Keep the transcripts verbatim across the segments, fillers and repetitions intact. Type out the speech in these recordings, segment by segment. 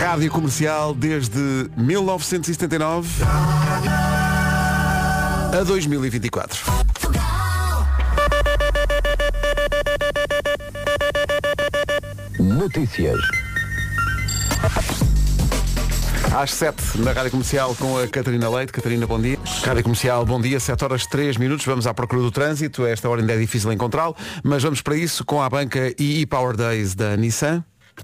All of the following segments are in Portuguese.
Rádio Comercial desde mil novecentos e setenta e nove a dois mil e vinte e quatro. Notícias. Às sete na Rádio Comercial com a Catarina Leite. Catarina, bom dia. Rádio Comercial, bom dia. sete horas três minutos. Vamos à procura do trânsito. A esta hora ainda é difícil encontrá-lo, mas vamos para isso com a banca e e-Power Days da Nissan.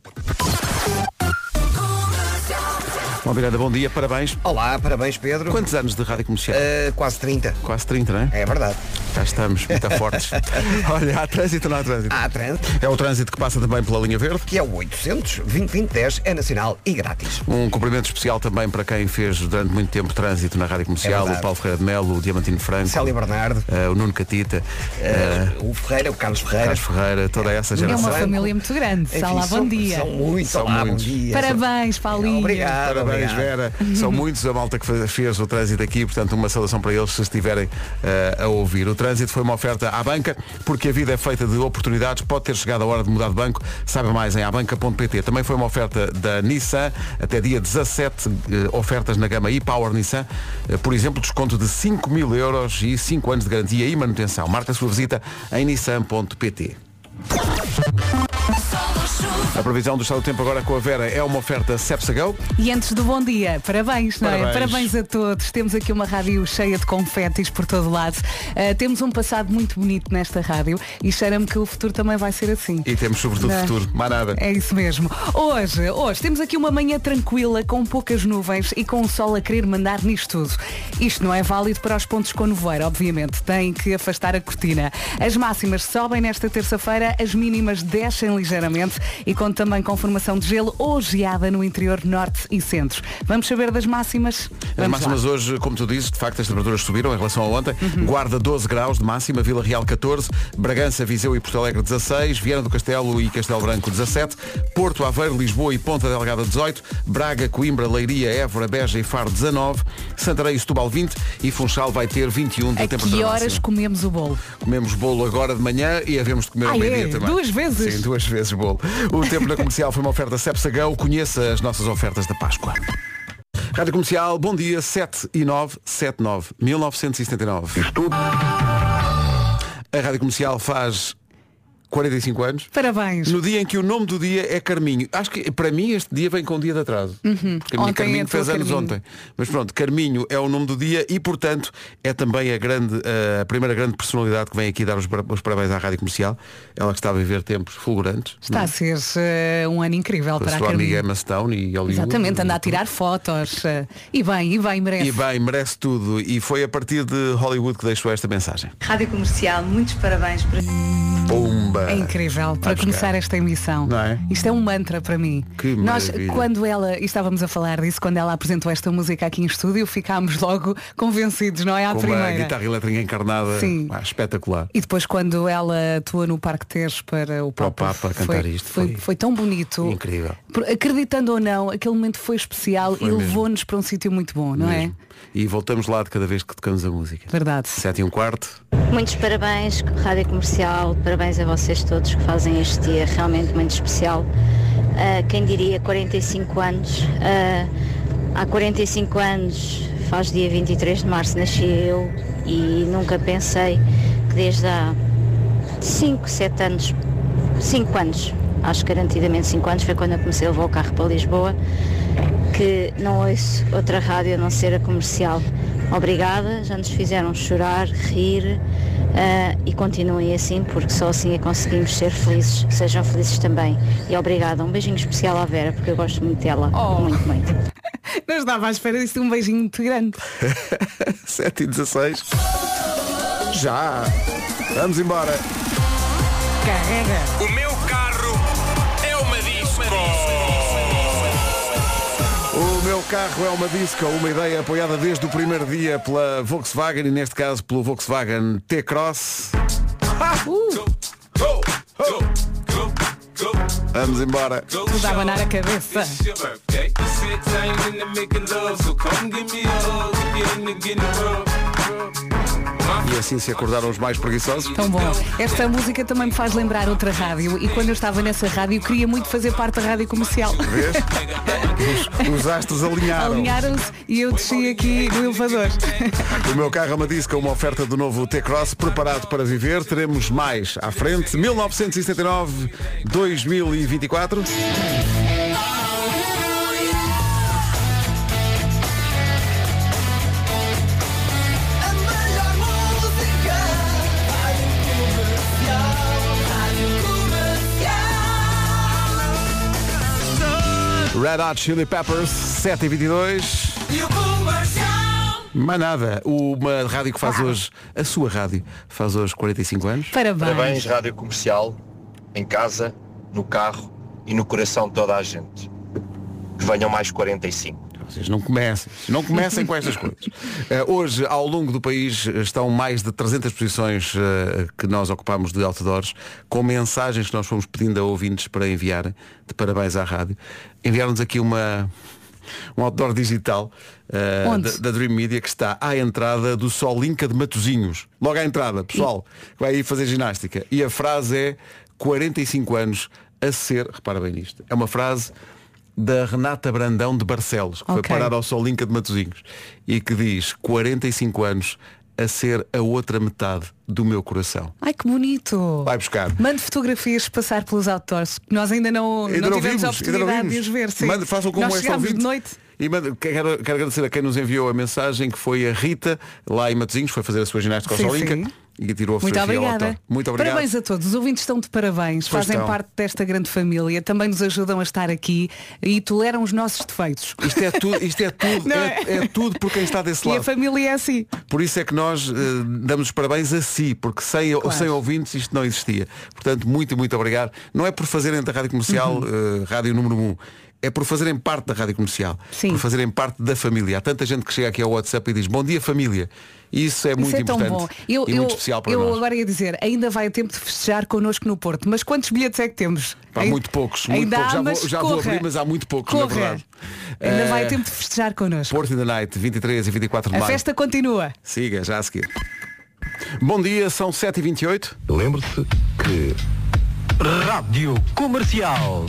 Bom, Miranda, bom dia, parabéns. Olá, parabéns, Pedro. Quantos anos de Rádio Comercial? Uh, quase trinta. Quase trinta, não é? É verdade. Já estamos, muito fortes. Olha, há trânsito ou não há trânsito? Há trânsito. É o trânsito que passa também pela linha verde. Que é o oitocentos, vinte, vinte, dez, é nacional e grátis. Um cumprimento especial também para quem fez durante muito tempo trânsito na Rádio Comercial, é o Paulo Ferreira de Melo, o Diamantino Franco, Célia Bernardo, uh, o Nuno Catita, uh, uh, o Ferreira, o Carlos Ferreira. Carlos Ferreira, toda essa geração. É uma família muito grande. Enfim, Olá, bom dia. São muitos, são olá, muitos. Bom dia. Parabéns, Paulinho. Obrigado. Parabéns, obrigado. Vera. São muitos a malta que fez o trânsito aqui, portanto uma saudação para eles se estiverem uh, a ouvir. O trânsito foi uma oferta à banca, porque a vida é feita de oportunidades, pode ter chegado a hora de mudar de banco, saiba mais em abanca ponto pt. Também foi uma oferta da Nissan, até dia dezassete, uh, ofertas na gama e-Power Nissan, uh, por exemplo, desconto de cinco mil euros e cinco anos de garantia e manutenção. Marque a sua visita em nissan ponto pt. A previsão do estado do tempo agora com a Vera é uma oferta Cepsa-Go. E antes do bom dia, parabéns, não Parabéns. é? Parabéns a todos. Temos aqui uma rádio cheia de confetes por todo lado. Uh, temos um passado muito bonito nesta rádio e cheira-me que o futuro também vai ser assim. E temos sobretudo Não. futuro, mais nada. É isso mesmo. Hoje, hoje temos aqui uma manhã tranquila, com poucas nuvens e com o sol a querer mandar nisto tudo. Isto não é válido para os pontos com nevoeiro, obviamente. Tem que afastar a cortina. As máximas sobem nesta terça-feira, as mínimas descem ligeiramente e com também com formação de gelo ou geada no interior norte e centro. Vamos saber das máximas? As Vamos máximas lá. hoje, como tu dizes, de facto as temperaturas subiram em relação a ontem. Uhum. Guarda doze graus de máxima, Vila Real catorze, Bragança, Viseu e Porto Alegre dezasseis, Viana do Castelo e Castelo Branco dezassete, Porto, Aveiro, Lisboa e Ponta Delgada dezoito, Braga, Coimbra, Leiria, Évora, Beja e Faro dezanove, Santarém e Setúbal vinte e Funchal vai ter vinte e um de A temperatura que horas máxima. comemos o bolo? Comemos bolo agora de manhã e havemos de comer Ah, ao meio-dia é? também. Duas vezes? Sim, duas vezes bolo. O tempo na Comercial foi uma oferta Cepsa-Go. Conheça as nossas ofertas da Páscoa. Rádio Comercial, bom dia, sete e nove, sete nove, mil novecentos e setenta e nove. Estudo. A Rádio Comercial faz quarenta e cinco anos. Parabéns. No dia em que o nome do dia é Carminho. Acho que para mim este dia vem com um dia de atraso. Uhum. Porque a minha Ontem Carminho é a fez tua anos Carminho. ontem. Mas pronto, Carminho é o nome do dia e, portanto, é também a, grande, a primeira grande personalidade que vem aqui dar os, os parabéns à Rádio Comercial. Ela que está a viver tempos fulgurantes. Está a ser uh, um ano incrível Com para a a sua amiga Carminho. Emma Stone e Hollywood. Exatamente, anda a tirar fotos. uh, E bem, e bem, merece. E bem, merece tudo. E foi a partir de Hollywood que deixou esta mensagem. Rádio Comercial, muitos parabéns para... Pumba! É incrível para buscar. começar esta emissão. Não é? Isto é um mantra para mim. Que Nós, maravilha. quando ela, e estávamos a falar disso, quando ela apresentou esta música aqui em estúdio, ficámos logo convencidos, não é? À Com primeira. uma guitarra elétrica encarnada. Sim. Ah, espetacular. E depois quando ela atua no Parque Tejo para o Para o Papa, Papa foi, cantar isto, foi, foi- foi tão bonito. Incrível. Por- Acreditando ou não, aquele momento foi especial Foi e mesmo. levou-nos para um sítio muito bom, não Mesmo. E voltamos lá de cada vez que tocamos a música. é? Verdade. Sete e um quarto. Muitos parabéns, Rádio Comercial, parabéns a vocês todos que fazem este dia realmente muito especial. Uh, quem diria quarenta e cinco anos, uh, há quarenta e cinco anos, faz dia vinte e três de março, nasci eu e nunca pensei que desde há cinco, sete anos, cinco anos, acho garantidamente cinco anos, foi quando eu comecei a levar o carro para Lisboa, que não ouço outra rádio a não ser a Comercial. Obrigada, já nos fizeram chorar, rir uh, e continuem assim, porque só assim é que conseguimos ser felizes. Sejam felizes também. E obrigada. Um beijinho especial à Vera, porque eu gosto muito dela. Oh. Muito, muito. Não estava à espera disso, um beijinho muito grande. Sete e dezasseis. Já. Vamos embora. Carrega. O meu carro é uma disco. O meu carro é uma disco, uma ideia apoiada desde o primeiro dia pela Volkswagen e neste caso pelo Volkswagen T-Cross. Uh, Vamos embora. tudo a abanar a cabeça. E assim se acordaram os mais preguiçosos. Tão bom. Esta música também me faz lembrar outra rádio e quando eu estava nessa rádio queria muito fazer parte da rádio comercial. Vês? Os, os astros alinharam. Alinharam-se e eu desci aqui no elevador. O meu carro me disse com uma oferta do novo T-Cross preparado para viver. Teremos mais à frente. mil novecentos e setenta e nove, dois mil e vinte e quatro. Red Hot Chili Peppers, sete e vinte e dois. Mais nada, uma rádio que faz hoje, a sua rádio, faz hoje quarenta e cinco anos. Parabéns. Parabéns, Rádio Comercial, em casa, no carro e no coração de toda a gente. Que venham mais quarenta e cinco. Vocês não comecem, não comecem com estas coisas. Uh, hoje, ao longo do país, estão mais de trezentas posições uh, que nós ocupamos de outdoors, com mensagens que nós fomos pedindo a ouvintes para enviarem, de parabéns à rádio. Enviaram-nos aqui uma, um outdoor digital uh, da, da Dream Media que está à entrada do Solinca de Matosinhos. Logo à entrada, pessoal, que vai aí fazer ginástica. E a frase é quarenta e cinco anos a ser, repara bem nisto, é uma frase da Renata Brandão de Barcelos, que okay. foi parar ao Solinca de Matosinhos e que diz quarenta e cinco anos a ser a outra metade do meu coração. Ai, que bonito. Vai buscar. Mande fotografias passar pelos outdoors, que nós ainda não, ainda não, não tivemos vimos, a oportunidade de os ver. Sim. Mande, façam como nós esta ouvinte. De noite. E manda, quero, quero agradecer a quem nos enviou a mensagem, que foi a Rita, lá em Matosinhos, foi fazer a sua ginástica ao sim, Solinca. Sim. E tirou a Muito obrigada. Muito obrigado. Parabéns a todos. Os ouvintes estão de parabéns. Pois Fazem estão. parte desta grande família. Também nos ajudam a estar aqui e toleram os nossos defeitos. Isto é tudo, isto é tudo, é, é? é tudo por quem está desse e lado. E a família é assim. Por isso é que nós uh, damos os parabéns a si, porque sem, claro. sem ouvintes isto não existia. Portanto, muito, muito obrigado. Não é por fazerem da Rádio Comercial uhum. uh, Rádio número um. É por fazerem parte da Rádio Comercial. Sim. Por fazerem parte da família. Há tanta gente que chega aqui ao WhatsApp e diz bom dia família. Isso é Isso muito é tão importante bom. Eu, e eu, muito especial para eu nós. Eu agora ia dizer, ainda vai a tempo de festejar connosco no Porto. Mas quantos bilhetes é que temos? Há ainda, muito poucos. Muito ainda poucos. Há, já mas vou, já corra. vou abrir, mas há muito poucos, corra. na verdade. Ainda uh, vai a tempo de festejar connosco. Porto in the Night, vinte e três e vinte e quatro de a maio. A festa continua. Siga, já a seguir. Bom dia, são sete e vinte e oito. Lembre-se que Rádio Comercial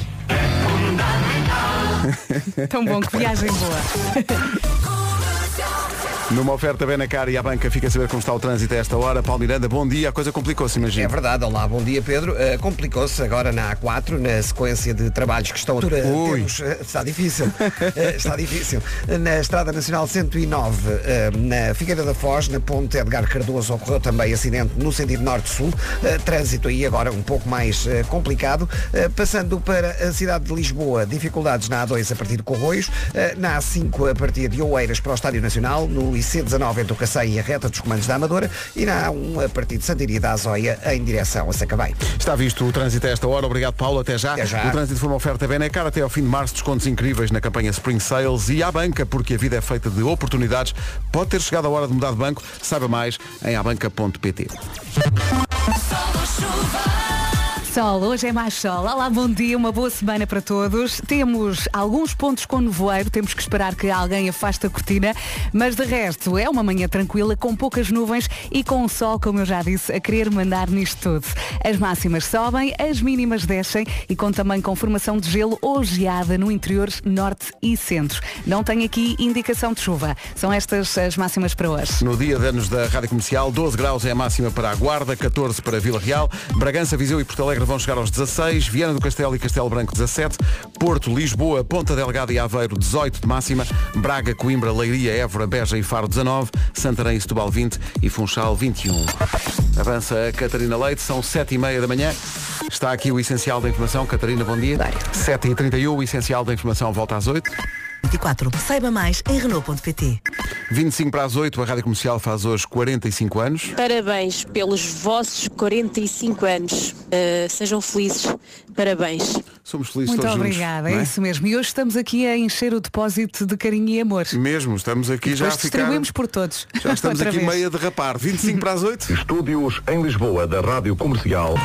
tão bom, que viagem boa. Numa oferta Benacar e à banca, fica a saber como está o trânsito a esta hora. Paulo Miranda, bom dia, a coisa complicou-se, imagina. É verdade, olá, bom dia Pedro. Uh, complicou-se agora na A quatro, na sequência de trabalhos que estão a temos, uh, está difícil, uh, está difícil. Na Estrada Nacional cento e nove, uh, na Figueira da Foz, na Ponte Edgar Cardoso, ocorreu também acidente no sentido norte-sul. Uh, trânsito aí agora um pouco mais uh, complicado. Uh, passando para a cidade de Lisboa, dificuldades na A dois a partir de Corroios, uh, na A cinco a partir de Oeiras para o Estádio Nacional, no I C dezanove entre o Cacém e a reta dos comandos da Amadora e na A um a partir de Santiria da Azóia em direção a Sacavém. Está visto o trânsito a esta hora. Obrigado, Paulo. Até já. Até já. O trânsito foi uma oferta Benacar até ao fim de março. Descontos incríveis na campanha Spring Sales e à banca, porque a vida é feita de oportunidades. Pode ter chegado a hora de mudar de banco. Saiba mais em abanca ponto pt. Sol, hoje é mais sol. Olá, bom dia, uma boa semana para todos. Temos alguns pontos com nevoeiro, temos que esperar que alguém afaste a cortina, mas de resto é uma manhã tranquila, com poucas nuvens e com o sol, como eu já disse, a querer mandar nisto tudo. As máximas sobem, as mínimas descem e com também com formação de gelo ou geada no interior norte e centro. Não tem aqui indicação de chuva. São estas as máximas para hoje. No dia de anos da Rádio Comercial, doze graus é a máxima para a Guarda, catorze para Vila Real, Bragança, Viseu e Porto Alegre vão chegar aos dezasseis, Viana do Castelo e Castelo Branco dezassete, Porto, Lisboa, Ponta Delgada e Aveiro dezoito de máxima, Braga, Coimbra, Leiria, Évora, Beja e Faro dezanove, Santarém e Setúbal vinte e Funchal vinte e um. Avança a Catarina Leite, são sete e meia da manhã. Está aqui o Essencial da Informação. Catarina, bom dia. sete e trinta e um, o Essencial da Informação volta às oito. vinte e quatro. Saiba mais em Renault ponto pt. vinte e cinco para as oito, a Rádio Comercial faz hoje quarenta e cinco anos. Parabéns pelos vossos quarenta e cinco anos. Uh, sejam felizes. Parabéns. Somos felizes Muito todos obrigada, juntos, é isso mesmo. E hoje estamos aqui a encher o depósito de carinho e amor. Mesmo, estamos aqui e já a ficar... distribuímos por todos. Já estamos Outra aqui vez. meio a derrapar. vinte e cinco para as oito. Estúdios em Lisboa da Rádio Comercial.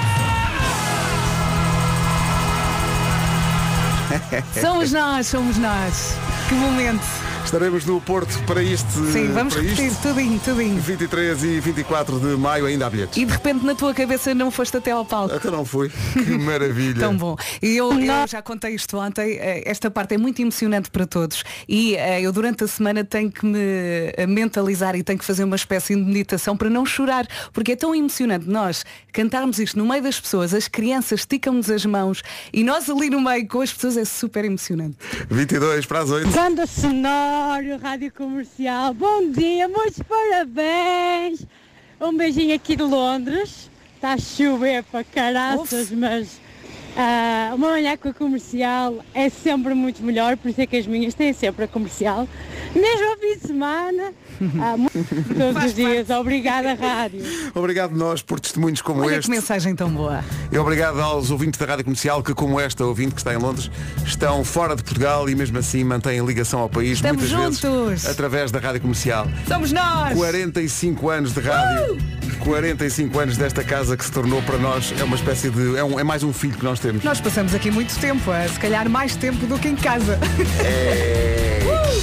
Somos nós, somos nós. Que momento. Estaremos no Porto para isto. Sim, vamos para repetir isto. tudinho, tudinho. vinte e três e vinte e quatro de maio ainda há bilhetes. E de repente na tua cabeça não foste até ao palco. Até não fui. Que maravilha. Tão bom. E eu, eu já contei isto ontem, esta parte é muito emocionante para todos e eu durante a semana tenho que me mentalizar e tenho que fazer uma espécie de meditação para não chorar, porque é tão emocionante nós cantarmos isto no meio das pessoas, as crianças esticam-nos as mãos e nós ali no meio com as pessoas é super emocionante. vinte e dois para as oito. Banda Sonora, Rádio Comercial, bom dia, muitos parabéns. Um beijinho aqui de Londres. Está a chover para caraças, Uf. mas uh, uma manhã com a Comercial é sempre muito melhor, por isso é que as minhas têm sempre a Comercial. Mesmo ao fim de semana, uh, todos os dias. Obrigada, Rádio. Obrigado nós por testemunhos como Olha este. Que mensagem tão boa. E obrigado aos ouvintes da Rádio Comercial que, como esta ouvinte que está em Londres, estão fora de Portugal e mesmo assim mantêm ligação ao país. Estamos muitas juntos. vezes através da Rádio Comercial. Somos nós! quarenta e cinco anos de rádio. Uh! quarenta e cinco anos desta casa que se tornou para nós, é uma espécie de. É, um, é mais um filho que nós temos. Nós passamos aqui muito tempo, é, se calhar mais tempo do que em casa. É.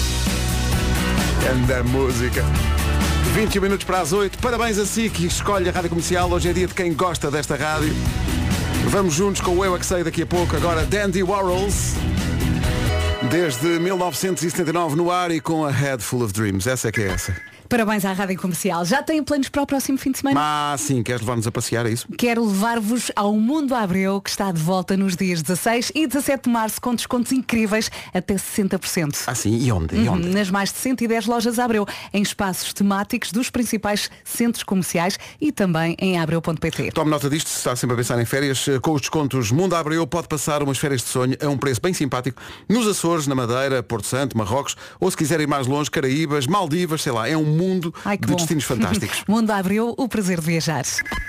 Anda música. vinte e um minutos para as oito. Parabéns a si que escolhe a Rádio Comercial. Hoje é dia de quem gosta desta rádio. Vamos juntos com o Eu é que Sei daqui a pouco. Agora Dandy Warhols. Desde mil novecentos e setenta e nove no ar e com a Head Full of Dreams. Essa é que é essa. Parabéns à Rádio Comercial. Já têm planos para o próximo fim de semana? Ah, sim. Queres levar-nos a passear, é isso? Quero levar-vos ao Mundo Abreu, que está de volta nos dias dezasseis e dezassete de março, com descontos incríveis até sessenta por cento. Ah, sim? E onde? E onde? Uhum, nas mais de cento e dez lojas Abreu, em espaços temáticos dos principais centros comerciais e também em abreu ponto pt. Tome nota disto, se está sempre a pensar em férias. Com os descontos Mundo Abreu pode passar umas férias de sonho a um preço bem simpático nos Açores, na Madeira, Porto Santo, Marrocos, ou se quiser ir mais longe, Caraíbas, Maldivas, sei lá, é um mundo Ai, de bom. destinos fantásticos. Mundo Abreu, o prazer de viajar.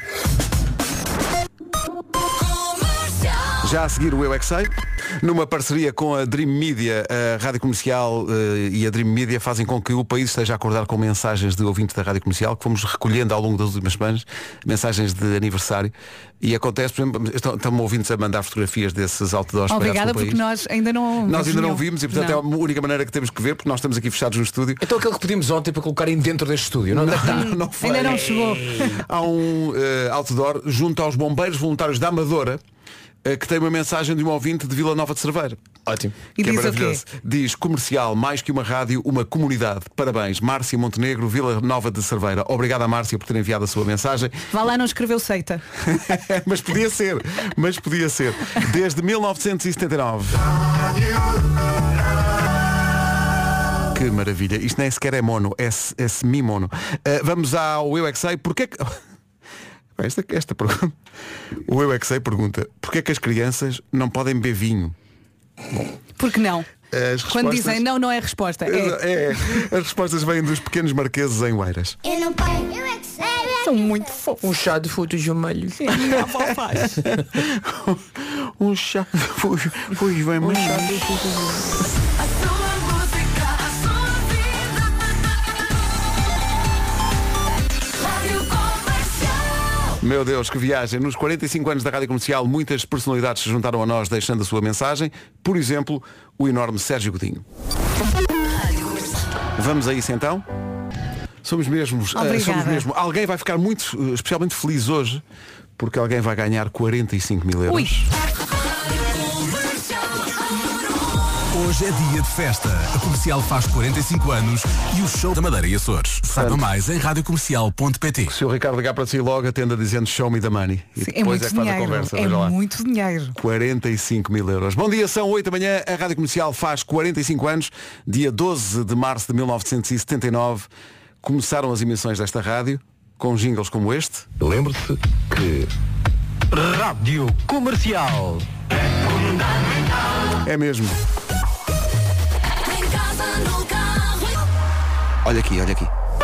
Já a seguir o Eu é que Sei, numa parceria com a Dream Media, a Rádio Comercial uh, e a Dream Media fazem com que o país esteja a acordar com mensagens de ouvintes da Rádio Comercial, que fomos recolhendo ao longo das últimas semanas, mensagens de aniversário. E acontece, por exemplo, estão, estão ouvintes a mandar fotografias desses outdoors. Obrigada, porque nós ainda não Nós ainda não nenhum. vimos e portanto não. é a única maneira que temos que ver, porque nós estamos aqui fechados no estúdio. Então aquilo que pedimos ontem para colocarem dentro deste estúdio, não, não, não, não, não foi. Ainda não chegou. Há um uh, outdoor junto aos bombeiros voluntários da Amadora, que tem uma mensagem de um ouvinte de Vila Nova de Cerveira. Ótimo. E que diz é maravilhoso. o quê? Diz Comercial, mais que uma rádio, uma comunidade. Parabéns, Márcia Montenegro, Vila Nova de Cerveira. Obrigado a Márcia por ter enviado a sua mensagem. Vá lá, não escreveu seita. Mas podia ser, mas podia ser. Desde mil novecentos e setenta e nove. Que maravilha. Isto nem sequer é mono, é, é semi-mono. Uh, vamos ao Eu é que Sei. Porquê que... Esta, esta pergunta. O Eu é que Sei pergunta: porquê é que as crianças não podem beber vinho? Porque não? As Quando respostas... dizem não, não é resposta. É. É, as respostas vêm dos pequenos marqueses em Oeiras. Eu não posso. Eu é que sei. São muito fofos. Um chá de frutos vermelhos. A avó faz. Um chá de frutos vermelhos. A sua música, a sua vida. Rádio Comercial. Meu Deus, que viagem. Nos quarenta e cinco anos da Rádio Comercial, muitas personalidades se juntaram a nós deixando a sua mensagem. Por exemplo, o enorme Sérgio Godinho. Vamos a isso então? Somos mesmos, uh, somos mesmo. Alguém vai ficar muito, uh, especialmente feliz hoje, porque alguém vai ganhar quarenta e cinco mil euros. Ui. Hoje é dia de festa. A Comercial faz quarenta e cinco anos e o show da Madeira e Açores. Saiba mais em rádio comercial ponto pt. Se o Ricardo ligar para si logo, atenda dizendo show me the money. E Sim, depois é muito é que faz dinheiro. a conversa. É veja lá. muito dinheiro. quarenta e cinco mil euros. Bom dia, são oito da manhã. A Rádio Comercial faz quarenta e cinco anos. Dia doze de março de mil novecentos e setenta e nove. Começaram as emissões desta rádio com jingles como este. Lembre-se que Rádio Comercial É mesmo. Olha aqui, olha aqui.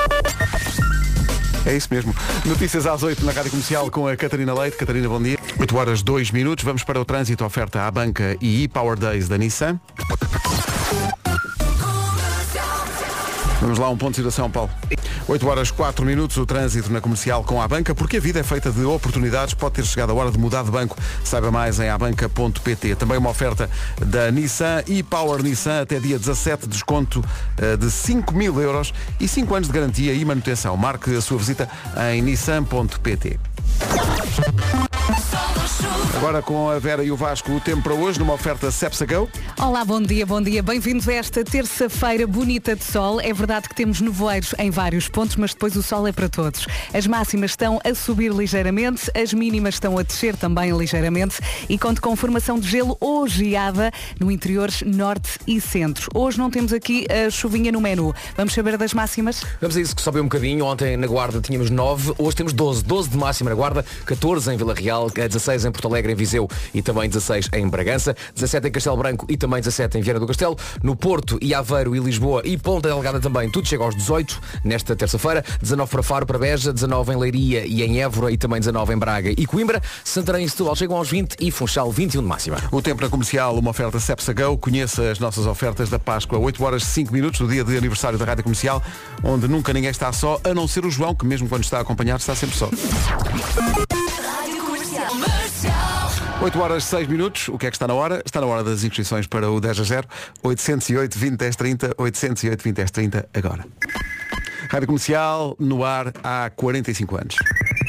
É isso mesmo. Notícias às oito na Rádio Comercial com a Catarina Leite. Catarina, bom dia. oito horas, dois minutos. Vamos para o trânsito, oferta à banca e e-Power Days da Nissan. Vamos lá, um ponto de situação, Paulo. oito horas quatro minutos, o trânsito na Comercial com a Abanca, porque a vida é feita de oportunidades, pode ter chegado a hora de mudar de banco. Saiba mais em abanca ponto pt. Também uma oferta da Nissan e Power Nissan até dia dezassete, desconto uh, de cinco mil euros e cinco anos de garantia e manutenção. Marque a sua visita em nissan ponto pt. Agora com a Vera e o Vasco, o tempo para hoje, numa oferta Cepsa Go. Olá, bom dia, bom dia. Bem-vindos a esta terça-feira bonita de sol. É verdade que temos nevoeiros em vários pontos, mas depois o sol é para todos. As máximas estão a subir ligeiramente, as mínimas estão a descer também ligeiramente e conto com formação de gelo ou geada no interior norte e centro. Hoje não temos aqui a chuvinha no menu. Vamos saber das máximas? Vamos a isso que sobe um bocadinho. Ontem na Guarda tínhamos nove, hoje temos doze. doze de máxima na Guarda, catorze em Vila Real, dezasseis em Porto Alegre, em Viseu e também dezasseis em Bragança, dezassete em Castelo Branco e também dezassete em Viana do Castelo. No Porto e Aveiro e Lisboa e Ponta Delgada também, tudo chega aos dezoito nesta terça-feira. dezanove para Faro, para Beja, dezanove em Leiria e em Évora e também dezanove em Braga e Coimbra. Santarém e Setúbal chegam aos vinte e Funchal vinte e um de máxima. O tempo na Comercial, uma oferta Cepsa Go. Conheça as nossas ofertas da Páscoa, oito horas e cinco minutos, no dia de aniversário da Rádio Comercial, onde nunca ninguém está só, a não ser o João, que mesmo quando está acompanhado está sempre só. oito horas e seis minutos, o que é que está na hora? Está na hora das inscrições para o dez a zero, oitocentos e oito, vinte, dez, trinta, oitocentos e oito, vinte, dez, trinta, agora. Rádio Comercial, no ar há quarenta e cinco anos.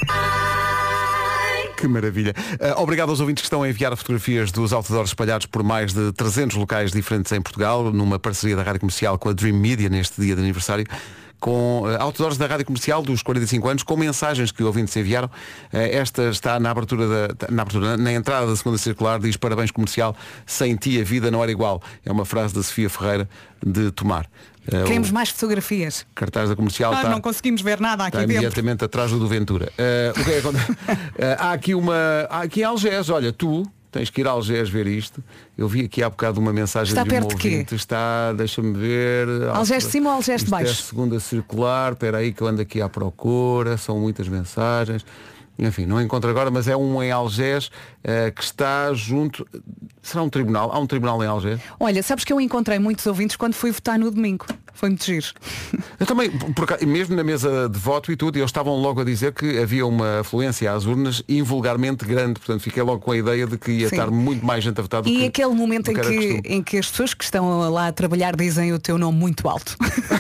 Que maravilha. Uh, obrigado aos ouvintes que estão a enviar fotografias dos outdoors espalhados por mais de trezentos locais diferentes em Portugal, numa parceria da Rádio Comercial com a Dream Media neste dia de aniversário, com uh, outdoors da Rádio Comercial dos quarenta e cinco anos, com mensagens que ouvintes enviaram. Uh, esta está na abertura, da, na abertura, na entrada da segunda circular, diz: parabéns Comercial, sem ti a vida não era igual. É uma frase da Sofia Ferreira de Tomar. Uh, Queremos mais fotografias. Cartaz da Comercial Nós está, não conseguimos ver nada aqui está dentro. imediatamente atrás do do Ventura. Uh, o que é que acontece? uh, há aqui uma. Há aqui Algés, olha, tu tens que ir a Algés ver isto. Eu vi aqui há bocado uma mensagem Está de um perto de quê? ouvinte. Está, deixa-me ver. Algés de cima ou Algés de Isto baixo? É a segunda circular, espera aí que eu ando aqui à procura, são muitas mensagens. Enfim, não encontro agora, mas é um em Algés uh, que está junto. Será um tribunal? Há um tribunal em Algés? Olha, sabes que eu encontrei muitos ouvintes quando fui votar no domingo. Foi muito giro. Eu também, por, por, mesmo na mesa de voto e tudo, eles estavam logo a dizer que havia uma afluência às urnas invulgarmente grande. Portanto, fiquei logo com a ideia de que ia Sim. estar muito mais gente a votar do E que aquele momento do em que era que, costume. em que as pessoas que estão lá a trabalhar dizem o teu nome muito alto.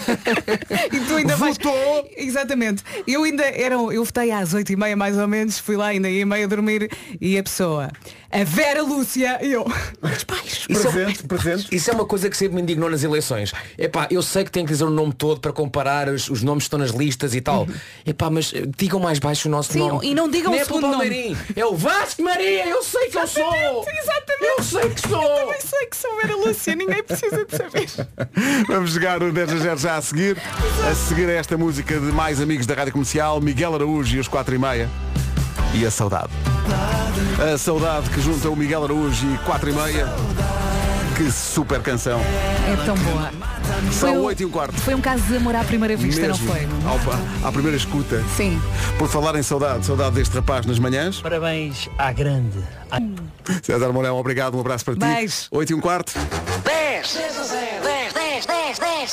E tu ainda vais... Exatamente. Eu ainda era, eu votei às oito e meia mais ou menos, fui lá ainda ia meio a dormir e a pessoa, a Vera Lúcia, e eu. Isso presente, é, presente. Isso é uma coisa que sempre me indignou nas eleições. Epá, eu sei que tenho que dizer o nome todo para comparar os, os nomes que estão nas listas e tal. Epá, mas eh, digam mais baixo o nosso Sim, nome. e não digam Nem o é pelo segundo nome. Palmeirim. É o Vasco Maria, eu sei que eu sou. Exatamente. Eu sei que sou. Eu também sei que sou Vera Lúcia, ninguém precisa de saber. Vamos jogar o dez a zero já a seguir. A seguir esta música de mais amigos da Rádio Comercial, Miguel Araújo e os quatro e meia. E a saudade. A saudade que junta o Miguel Araújo e quatro e meia. Que super canção. É tão boa. Foi São o- oito e um quarto. Foi um caso de amor à primeira vista, Mesmo. não foi? Ao- à primeira escuta. Sim. Por falar em saudade, saudade deste rapaz nas manhãs. Parabéns à grande. César Mourão, obrigado, um abraço para ti. Beijo. oito e um quarto. dez, dez a zero, dez, dez, dez, dez,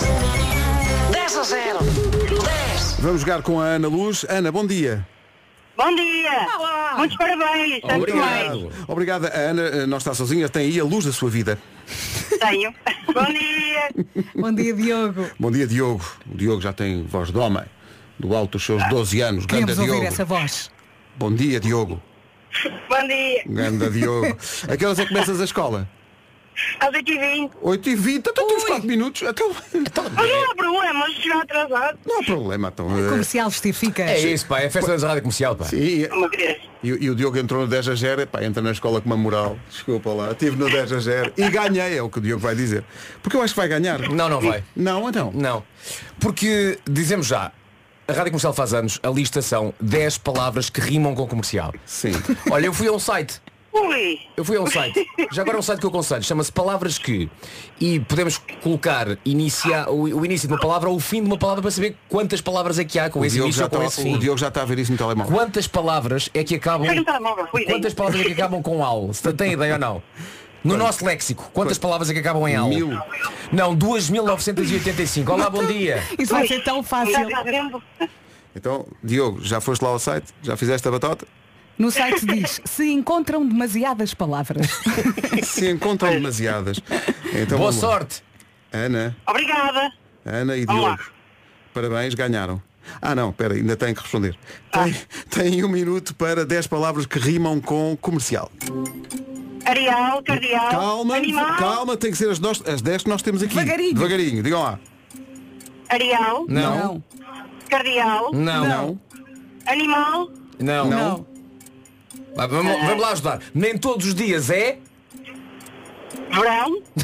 dez a zero, dez. Vamos jogar com a Ana Luz. Ana, bom dia. Bom dia! Olá. Muitos parabéns! Tanto mais. Obrigada. A Ana eh, não está sozinha, tem aí a luz da sua vida. Tenho. Bom dia! Bom dia, Diogo. Bom dia, Diogo. O Diogo já tem voz de homem. Do alto dos seus doze anos. Queremos Ganda ouvir Diogo. essa voz. Bom dia, Diogo. Bom dia! Ganda Diogo. A que horas é que começas a escola? Às oito e vinte. oito e vinte, então temos quatro minutos. Então... Mas não há problema, se chegar atrasado. Não há problema, então. eh, Comercial justifica. É isso, pá, é a festa da rádio comercial, pá. Sim, e, Uma vez. e, e o Diogo entrou no dez a zero, pá, entra na escola com uma moral. Desculpa lá, estive no dez a zero e ganhei, é o que o Diogo vai dizer. Porque eu acho que vai ganhar. Não, não vai. Não, então. Não. Porque, dizemos já, a Rádio Comercial faz anos, a lista são dez palavras que rimam com comercial. Sim. Olha, eu fui a um site. Ui! Eu fui a um site. Já agora é um site que eu aconselho. Chama-se Palavras Que. E podemos colocar inicia, o, o início de uma palavra ou o fim de uma palavra para saber quantas palavras é que há com O esse Diogo, início já ou com está, esse fim. o Diogo já está a ver isso no telemóvel. Quantas palavras é que acabam. Pega no telemóvel, cuidem. Quantas palavras é que acabam com al? Se tem ideia ou não? No nosso léxico, quantas palavras é que acabam em al? Mil. Não, duas mil novecentos e oitenta e cinco. Olá, bom dia. Isso vai ser tão fácil. Então, Diogo, já foste lá ao site? Já fizeste a batota? No site diz, se encontram demasiadas palavras. Se encontram demasiadas. Então, Boa vamos lá. sorte. Ana, Obrigada. Ana e Vamos lá. Diogo. Parabéns, ganharam. Ah não, espera, ainda tem que responder. Tem, tem um minuto para dez palavras que rimam com comercial. Areal, cardeal, Calma, animal, calma, tem que ser as, nós, as dez que nós temos aqui. Devagarinho. Devagarinho, digam lá. areal, Não. cardeal, Não. Não. animal, Não. Não. Vai, vamos, vamos lá ajudar. Nem todos os dias é. verão,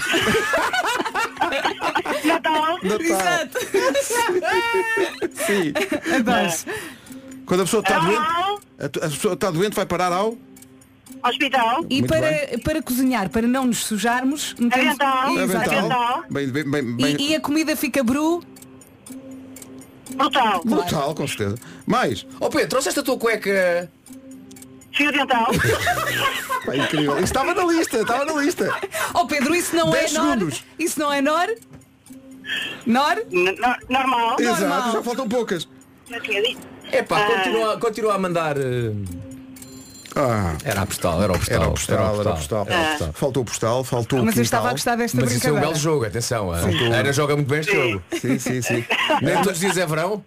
Natal, Exato. Sim. Adoro. Quando a pessoa está doente, Animal, a, a pessoa está doente vai parar ao. hospital, E Muito para, para cozinhar, para não nos sujarmos, metemos... Avental. Exato. Avental. Bem, bem, bem, bem- E, e a comida fica bru. brutal, brutal, com certeza. Mais. Oh Pedro, trouxeste a tua cueca. fio dental, Pá, incrível. Isto estava na lista, estava na lista. Oh Pedro, isso não é dez nor? segundos. Isso não é nor? Nor? N- no- normal, Exato, Normal. já faltam poucas. não tinha dito. Epá, Ah. continua, continua a mandar. eh, Ah, Era a postal, era o postal. era o postal, era o postal. Era o postal. Faltou o postal, faltou o Mas eu quintal. estava a gostar desta Mas isso é um brincadeira. belo jogo, atenção. A Ana joga muito bem este Sim. jogo. Sim, sim, sim. Nem todos os dias é verão.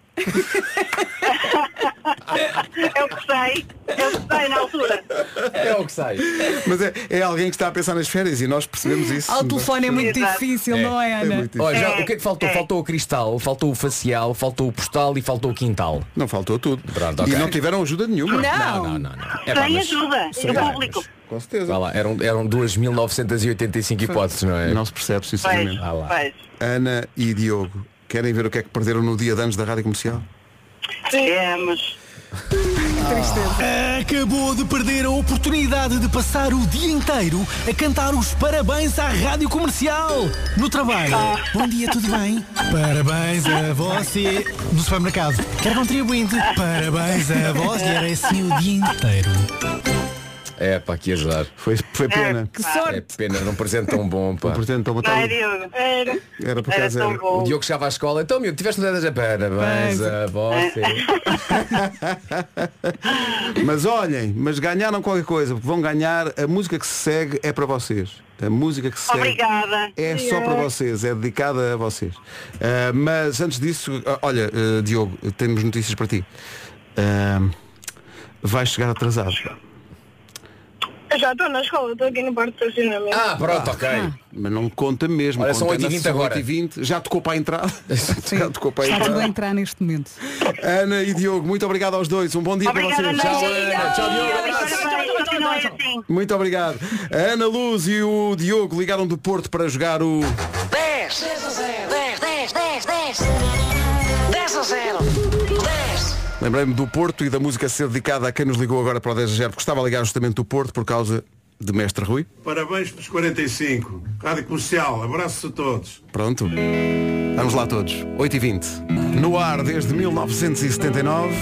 Eu que sei, eu que sei na altura. É o que sai. Mas é, é alguém que está a pensar nas férias e nós percebemos isso. Ao telefone é muito Exato. difícil, É. não é, É Ana? muito difícil. Olha, já, É. o que é que faltou? É. Faltou o cristal, faltou o facial, faltou o postal e faltou o quintal. Não faltou tudo. Pronto, ok. E não tiveram ajuda nenhuma. Não. Não, não, não. não. Epá, Sem mas- ajuda do Pá, público. Com certeza. Vá lá, eram, eram duas mil novecentos e oitenta e cinco hipóteses, não é? Não se percebe, Pois, sinceramente. Ah lá. pois. Ana e Diogo, querem ver o que é que perderam no dia de anos da Rádio Comercial? Temos. Acabou de perder a oportunidade de passar o dia inteiro a cantar os parabéns à Rádio Comercial. No trabalho. Bom dia, tudo bem? Parabéns a você. No supermercado. Quer contribuinte? Parabéns a você. Era assim o dia inteiro. É pá, que azar. Foi, foi pena. Que sorte. É pena, não presente tão bom, pá. Portanto, estão a Não botar- é, Diogo? Era. Era por Era causa tão era. O bom. Diogo chegava à escola, então meu, tiveste no dedo a dizer parabéns a você. Mas olhem, mas ganharam qualquer coisa, porque vão ganhar, a música que se segue é para vocês. A música que se segue Obrigada. é só para vocês, é dedicada a vocês. Ah, mas antes disso, ah, olha, ah, Diogo, temos notícias para ti. Ah, vais chegar atrasado. Eu já estou na escola, estou aqui no parque de estacionamento. Ah, pronto, ok. Mas não conta mesmo. Olha, são conta oito e na- vinte são agora. oito e vinte. Já tocou para a entrada. Já tocou para a Está tudo a entrada. entrar neste momento. Ana e Diogo, muito obrigado aos dois. Um bom dia Obrigada, para vocês. Ana. Tchau, Ana. Tchau, Diogo. Parabéns, continue assim. Muito obrigado. A Ana Luz e o Diogo ligaram do Porto para jogar o... dez, dez a zero, dez, dez, dez, dez, dez a zero, dez. Lembrei-me do Porto e da música ser dedicada a quem nos ligou agora para o dez a zero, porque estava a ligar justamente do Porto por causa de Mestre Rui. Parabéns pelos quarenta e cinco. Rádio Comercial, abraços a todos. Pronto. Vamos lá todos. oito e vinte. No ar desde mil novecentos e setenta e nove.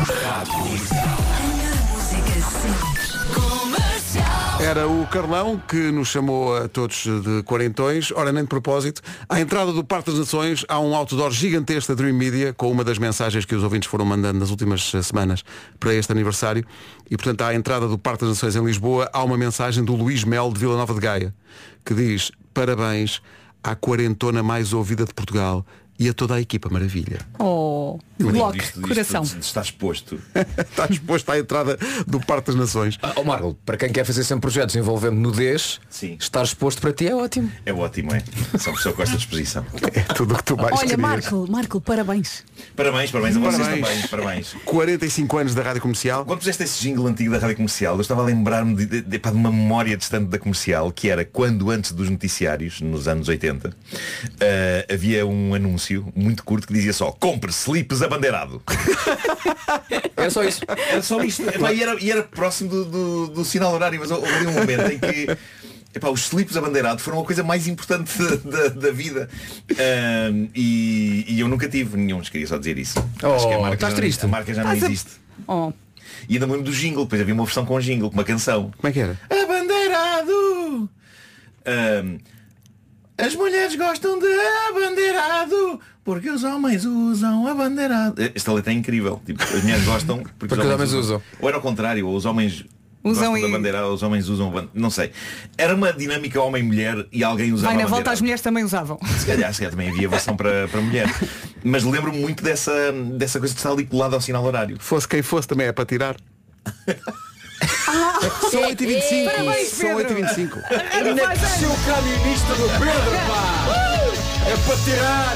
Era o Carlão que nos chamou a todos de quarentões. Ora, nem de propósito. À entrada do Parque das Nações há um outdoor gigantesco da Dream Media com uma das mensagens que os ouvintes foram mandando nas últimas eh, semanas para este aniversário. E, portanto, à entrada do Parque das Nações em Lisboa há uma mensagem do Luís Melo de Vila Nova de Gaia que diz: parabéns à quarentona mais ouvida de Portugal e a toda a equipa maravilha. Oh, bloco, coração. Está exposto. Está exposto à entrada do Parque das Nações. Ah, oh, Marco, para quem quer fazer sempre projetos envolvendo nudez, Sim. estar exposto para ti é ótimo. É ótimo, é? Só uma pessoa com esta disposição. É tudo o que tu mais Olha, querias. Marco, Marco, parabéns. Parabéns, parabéns a vocês Parabéns. também. Parabéns. quarenta e cinco anos da Rádio Comercial. Quando puseste esse jingle antigo da Rádio Comercial, eu estava a lembrar-me de, de, de, pá, de uma memória distante da Comercial, que era quando, antes dos noticiários, nos anos oitenta, uh, havia um anúncio muito curto que dizia só: compre slips abandeirado. Era só isso. Era só isto. Epá, e, era, e era próximo do, do, do sinal horário, mas houve ali um momento em que epá, os slips abandeirado foram a coisa mais importante da, da, da vida. Um, e, e eu nunca tive nenhum, mas queria só dizer isso. Oh, Acho que a marca estás já, triste? a marca já não Estás a- existe. Oh, E ainda me lembro do jingle, depois havia uma versão com jingle, com uma canção. Como é que era? Abandeirado! Um, as mulheres gostam de abandeirado porque os homens usam abandeirado. Esta letra é incrível. Tipo, as mulheres gostam porque, porque os homens, homens usam. usam. Ou era ao contrário, ou os homens usam gostam e... da bandeirada, os homens usam ban... Não sei. Era uma dinâmica homem-mulher e alguém usava. Vai na volta, as mulheres também usavam. Se calhar, se calhar também havia versão para, para mulher. Mas lembro-me muito dessa, dessa coisa de estar ali colado ao sinal horário. Fosse quem fosse, também é para tirar. Ah, São oito e vinte e cinco. Parabéns, São oito e vinte e cinco. Ainda que ser o camionista do Pedro, pá! É para tirar!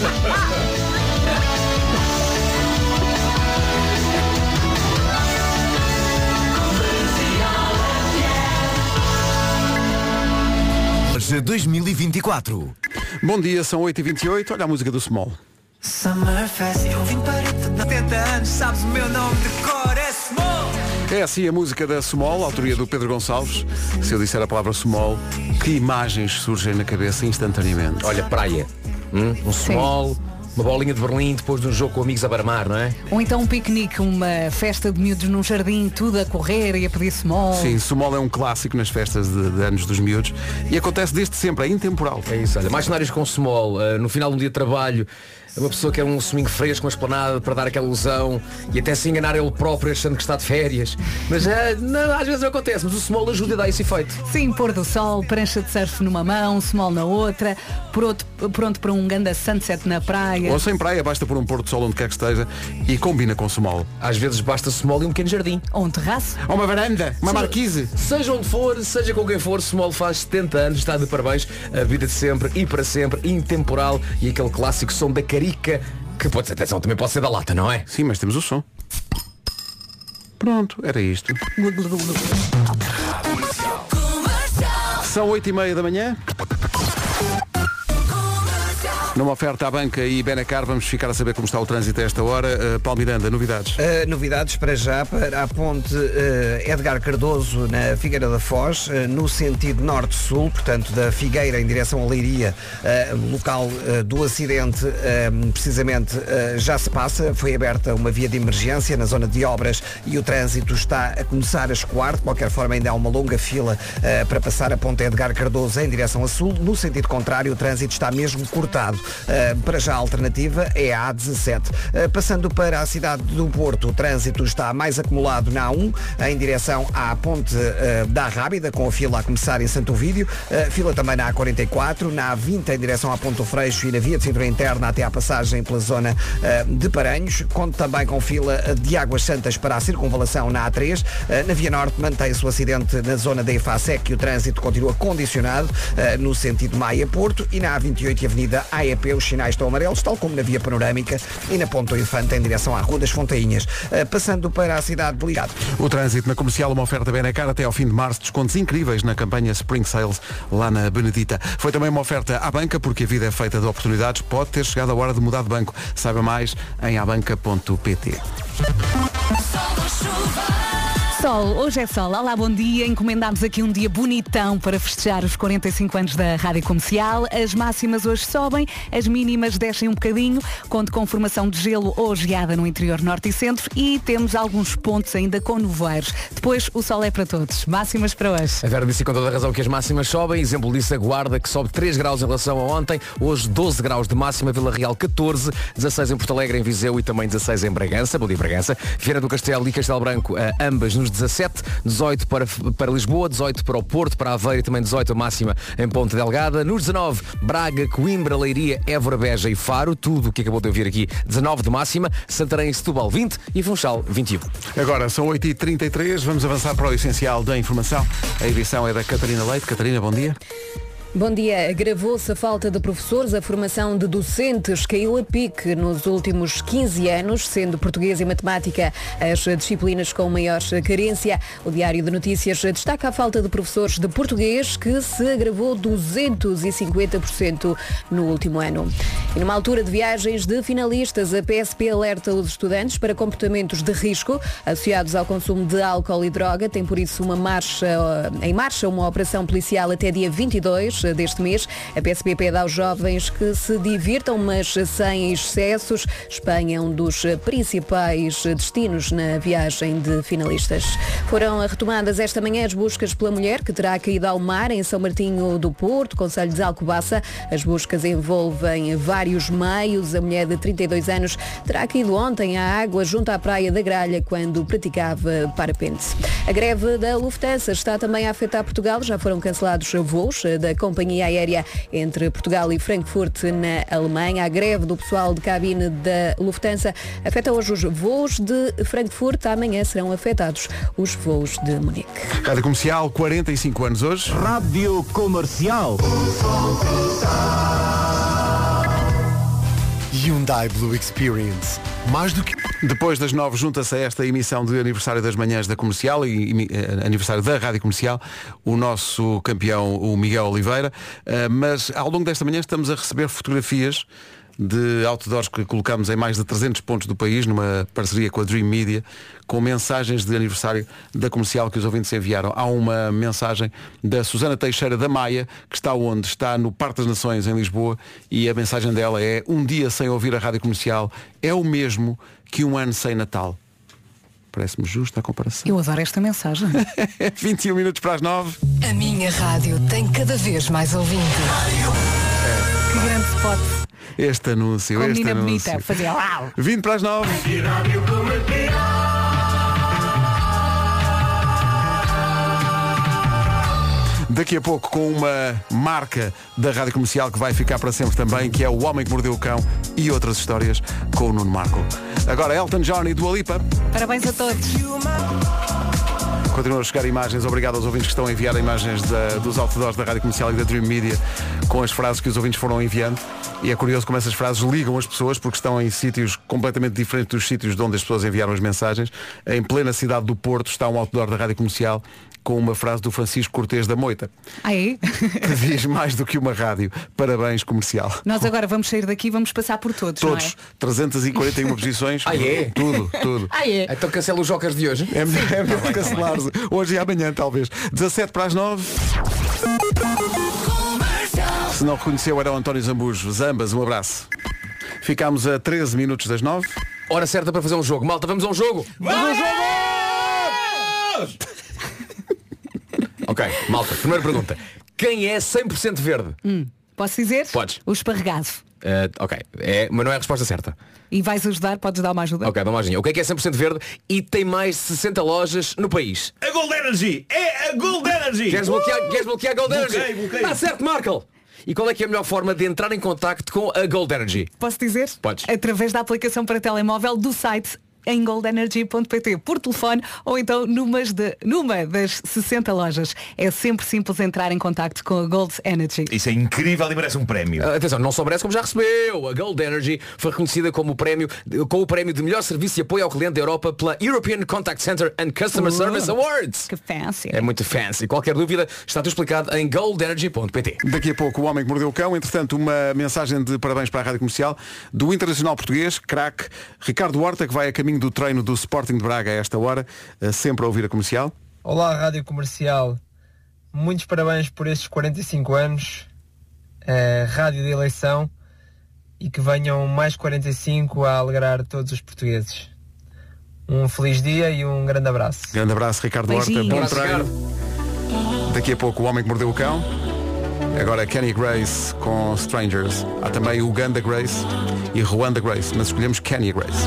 dois mil e vinte e quatro. Bom dia, são oito e vinte e oito. Olha a música do Small. Summerfest, eu vim para setenta anos, sabes o meu nome de cor, é Small. É assim a música da Small, autoria do Pedro Gonçalves. Se eu disser a palavra Small, que imagens surgem na cabeça instantaneamente? Olha, praia, hum? um Small, uma bolinha de Berlim depois de um jogo com amigos a barmar, não é? Ou então um piquenique, uma festa de miúdos num jardim, tudo a correr e a pedir Small. Sim, Small é um clássico nas festas de, de anos dos miúdos e acontece desde sempre, é intemporal. É isso, olha, mais cenários com Small, uh, no final de um dia de trabalho, uma pessoa que é um suminho fresco, uma esplanada para dar aquela ilusão e até se enganar ele próprio achando que está de férias. Mas uh, não, às vezes não acontece, mas o Small ajuda a dar esse efeito. Sim, pôr do sol, prancha de surf numa mão, Small na outra, pronto, pronto para um ganda sunset na praia. Ou sem praia, basta pôr um pôr do sol onde quer que esteja e combina com Small. Às vezes basta Small e um pequeno jardim. Ou um terraço. Ou uma varanda, uma Se, marquise. Seja onde for, seja com quem for, Small faz setenta anos, está de parabéns, a vida de sempre e para sempre, intemporal e aquele clássico som da carica. Que pode ser, atenção, também pode ser da lata, não é? Sim, mas temos o som. Pronto, era isto. São oito e meia da manhã. Numa oferta à banca e Benacar, vamos ficar a saber como está o trânsito a esta hora. Uh, Paulo Miranda, novidades? Uh, novidades para já, para a ponte uh, Edgar Cardoso, na Figueira da Foz, uh, no sentido norte-sul, portanto da Figueira em direção a Leiria, uh, local uh, do acidente, uh, precisamente uh, já se passa, foi aberta uma via de emergência na zona de obras e o trânsito está a começar a escoar, de qualquer forma ainda há uma longa fila uh, para passar a ponte Edgar Cardoso em direção a sul, no sentido contrário o trânsito está mesmo cortado. Uh, para já a alternativa é a A dezassete. Uh, passando para a cidade do Porto, o trânsito está mais acumulado na A um, em direção à ponte uh, da Rábida, com a fila a começar em Santo Ovídio, uh, fila também na A quarenta e quatro, na A vinte em direção à Ponte do Freixo e na via de cintura interna até à passagem pela zona uh, de Paranhos, conto também com fila de Águas Santas para a circunvalação na A três, uh, na Via Norte mantém-se o acidente na zona da EFASEC e o trânsito continua condicionado uh, no sentido Maia-Porto e na A vinte e oito e Avenida A E P os sinais estão amarelos, tal como na via panorâmica e na Ponta do Infante em direção à Rua das Fontainhas. Uh, passando para a cidade de Ligado. O trânsito na comercial, uma oferta Benacar até ao fim de março, descontos incríveis na campanha Spring Sales lá na Benedita. Foi também uma oferta à banca, porque a vida é feita de oportunidades. Pode ter chegado a hora de mudar de banco. Saiba mais em abanca ponto pt. Sol, hoje é sol. Olá, bom dia. Encomendámos aqui um dia bonitão para festejar os quarenta e cinco anos da Rádio Comercial. As máximas hoje sobem, as mínimas descem um bocadinho. Conto com formação de gelo ou geada no interior norte e centro e temos alguns pontos ainda com nevoeiros. Depois o sol é para todos. Máximas para hoje. A Vera disse com toda a razão que as máximas sobem. Exemplo disso a Guarda, que sobe três graus em relação a ontem. Hoje doze graus de máxima, Vila Real catorze, dezasseis em Porto Alegre, em Viseu e também dezasseis em Bragança. Bom dia, Bragança. Viana do Castelo e Castelo Branco, ambas nos dezassete, dezoito para, para Lisboa, dezoito para o Porto, para Aveiro e também dezoito a máxima em Ponte Delgada. Nos dezanove, Braga, Coimbra, Leiria, Évora, Beja e Faro, tudo o que acabou de ouvir aqui, dezanove de máxima, Santarém e Setúbal vinte e Funchal vinte e um. Agora são oito e trinta e três, vamos avançar para o essencial da informação. A edição é da Catarina Leite. Catarina, bom dia. Bom dia. Agravou-se a falta de professores, a formação de docentes caiu a pique nos últimos quinze anos, sendo português e matemática as disciplinas com maior carência. O Diário de Notícias destaca a falta de professores de português, que se agravou duzentos e cinquenta por cento no último ano. E numa altura de viagens de finalistas, a P S P alerta os estudantes para comportamentos de risco associados ao consumo de álcool e droga. Tem por isso uma marcha, em marcha uma operação policial até dia vinte e dois deste mês. A P S P pede aos jovens que se divirtam, mas sem excessos. Espanha é um dos principais destinos na viagem de finalistas. Foram retomadas esta manhã as buscas pela mulher que terá caído ao mar em São Martinho do Porto, concelho de Alcobaça. As buscas envolvem vários meios. A mulher de trinta e dois anos terá caído ontem à água junto à praia da Gralha quando praticava parapente. A greve da Lufthansa está também a afetar Portugal. Já foram cancelados voos da companhia aérea entre Portugal e Frankfurt, na Alemanha. A greve do pessoal de cabine da Lufthansa afeta hoje os voos de Frankfurt. Amanhã serão afetados os voos de Munique. Rádio Comercial, quarenta e cinco anos hoje. Rádio Comercial. Hyundai Blue Experience. Mais do que... Depois das nove, junta-se a esta emissão de aniversário das manhãs da Comercial e, e aniversário da Rádio Comercial, o nosso campeão, o Miguel Oliveira. Uh, mas ao longo desta manhã estamos a receber fotografias de outdoors que colocamos em mais de trezentos pontos do país, numa parceria com a Dream Media, com mensagens de aniversário da Comercial que os ouvintes enviaram. Há uma mensagem da Susana Teixeira da Maia, que está onde? Está no Parque das Nações, em Lisboa, e a mensagem dela é: um dia sem ouvir a Rádio Comercial é o mesmo que um ano sem Natal. Parece-me justa a comparação. Eu adoro esta mensagem. vinte e um minutos para as nove. A minha rádio tem cada vez mais ouvintes. É. Que grande spot. Este anúncio, Com este menina anúncio. bonita, fazia uau. vinte para as nove. Daqui a pouco com uma marca da Rádio Comercial que vai ficar para sempre também, que é O Homem que Mordeu o Cão, e outras histórias com o Nuno Marco. Agora Elton John e Dua Lipa. Parabéns a todos. Continuam a chegar imagens, obrigado aos ouvintes que estão a enviar imagens da, dos outdoors da Rádio Comercial e da Dream Media com as frases que os ouvintes foram enviando. E é curioso como essas frases ligam as pessoas, porque estão em sítios completamente diferentes dos sítios de onde as pessoas enviaram as mensagens. Em plena cidade do Porto está um outdoor da Rádio Comercial com uma frase do Francisco Cortês da Moita. Aí? Que diz mais do que uma rádio. Parabéns, Comercial. Nós agora vamos sair daqui e vamos passar por todos, Todos. não é? trezentas e quarenta e uma posições. Ah, é? Tudo, tudo. Ah, é? Então cancela os jokers de hoje. É melhor, é melhor cancelar hoje e amanhã, talvez. dezassete para as nove. Se não reconheceu, era o António Zambujo. Zambas, um abraço. Ficámos a treze minutos das nove. Hora certa para fazer um jogo. Malta, vamos a um jogo! Vamos a um jogo! Ok, malta, primeira pergunta. Quem é cem por cento verde? Hum, posso dizer? Podes. O esparregado. Uh, ok, é, mas não é a resposta certa. E vais ajudar? Podes dar uma ajuda? Ok, dá uma ajudinha. O que é que é cem por cento verde e tem mais de sessenta lojas no país? A Gold Energy! É a Gold Energy! Queres bloquear, uh! queres bloquear a Gold bloqueei, Energy? Bloqueei. Está certo, Markle! E qual é que é a melhor forma de entrar em contacto com a Gold Energy? Posso dizer? Podes. Através da aplicação para telemóvel do site em gold energy ponto pt, por telefone ou então numas de, numa das sessenta lojas. É sempre simples entrar em contacto com a Gold Energy. Isso é incrível e merece um prémio. Uh, atenção, não só merece como já recebeu. A Gold Energy foi reconhecida como o prémio, com o prémio de melhor serviço e apoio ao cliente da Europa pela European Contact Center and Customer uh, Service Awards. Que fancy. É muito fancy. Qualquer dúvida está tudo explicado em gold energy ponto pt. Daqui a pouco o Homem que Mordeu o Cão. Entretanto, uma mensagem de parabéns para a Rádio Comercial do internacional português, craque Ricardo Horta, que vai a caminho do treino do Sporting de Braga a esta hora, sempre a ouvir a Comercial. Olá, Rádio Comercial. Muitos parabéns por estes quarenta e cinco anos, uh, rádio de eleição, e que venham mais quarenta e cinco a alegrar todos os portugueses. Um feliz dia e um grande abraço. Grande abraço, Ricardo Beijinho. Horta. Bom treino. Daqui a pouco o Homem que Mordeu o Cão. Agora Kenny Grace com Strangers. Há também Uganda Grace e Ruanda Grace, mas escolhemos Kenny Grace.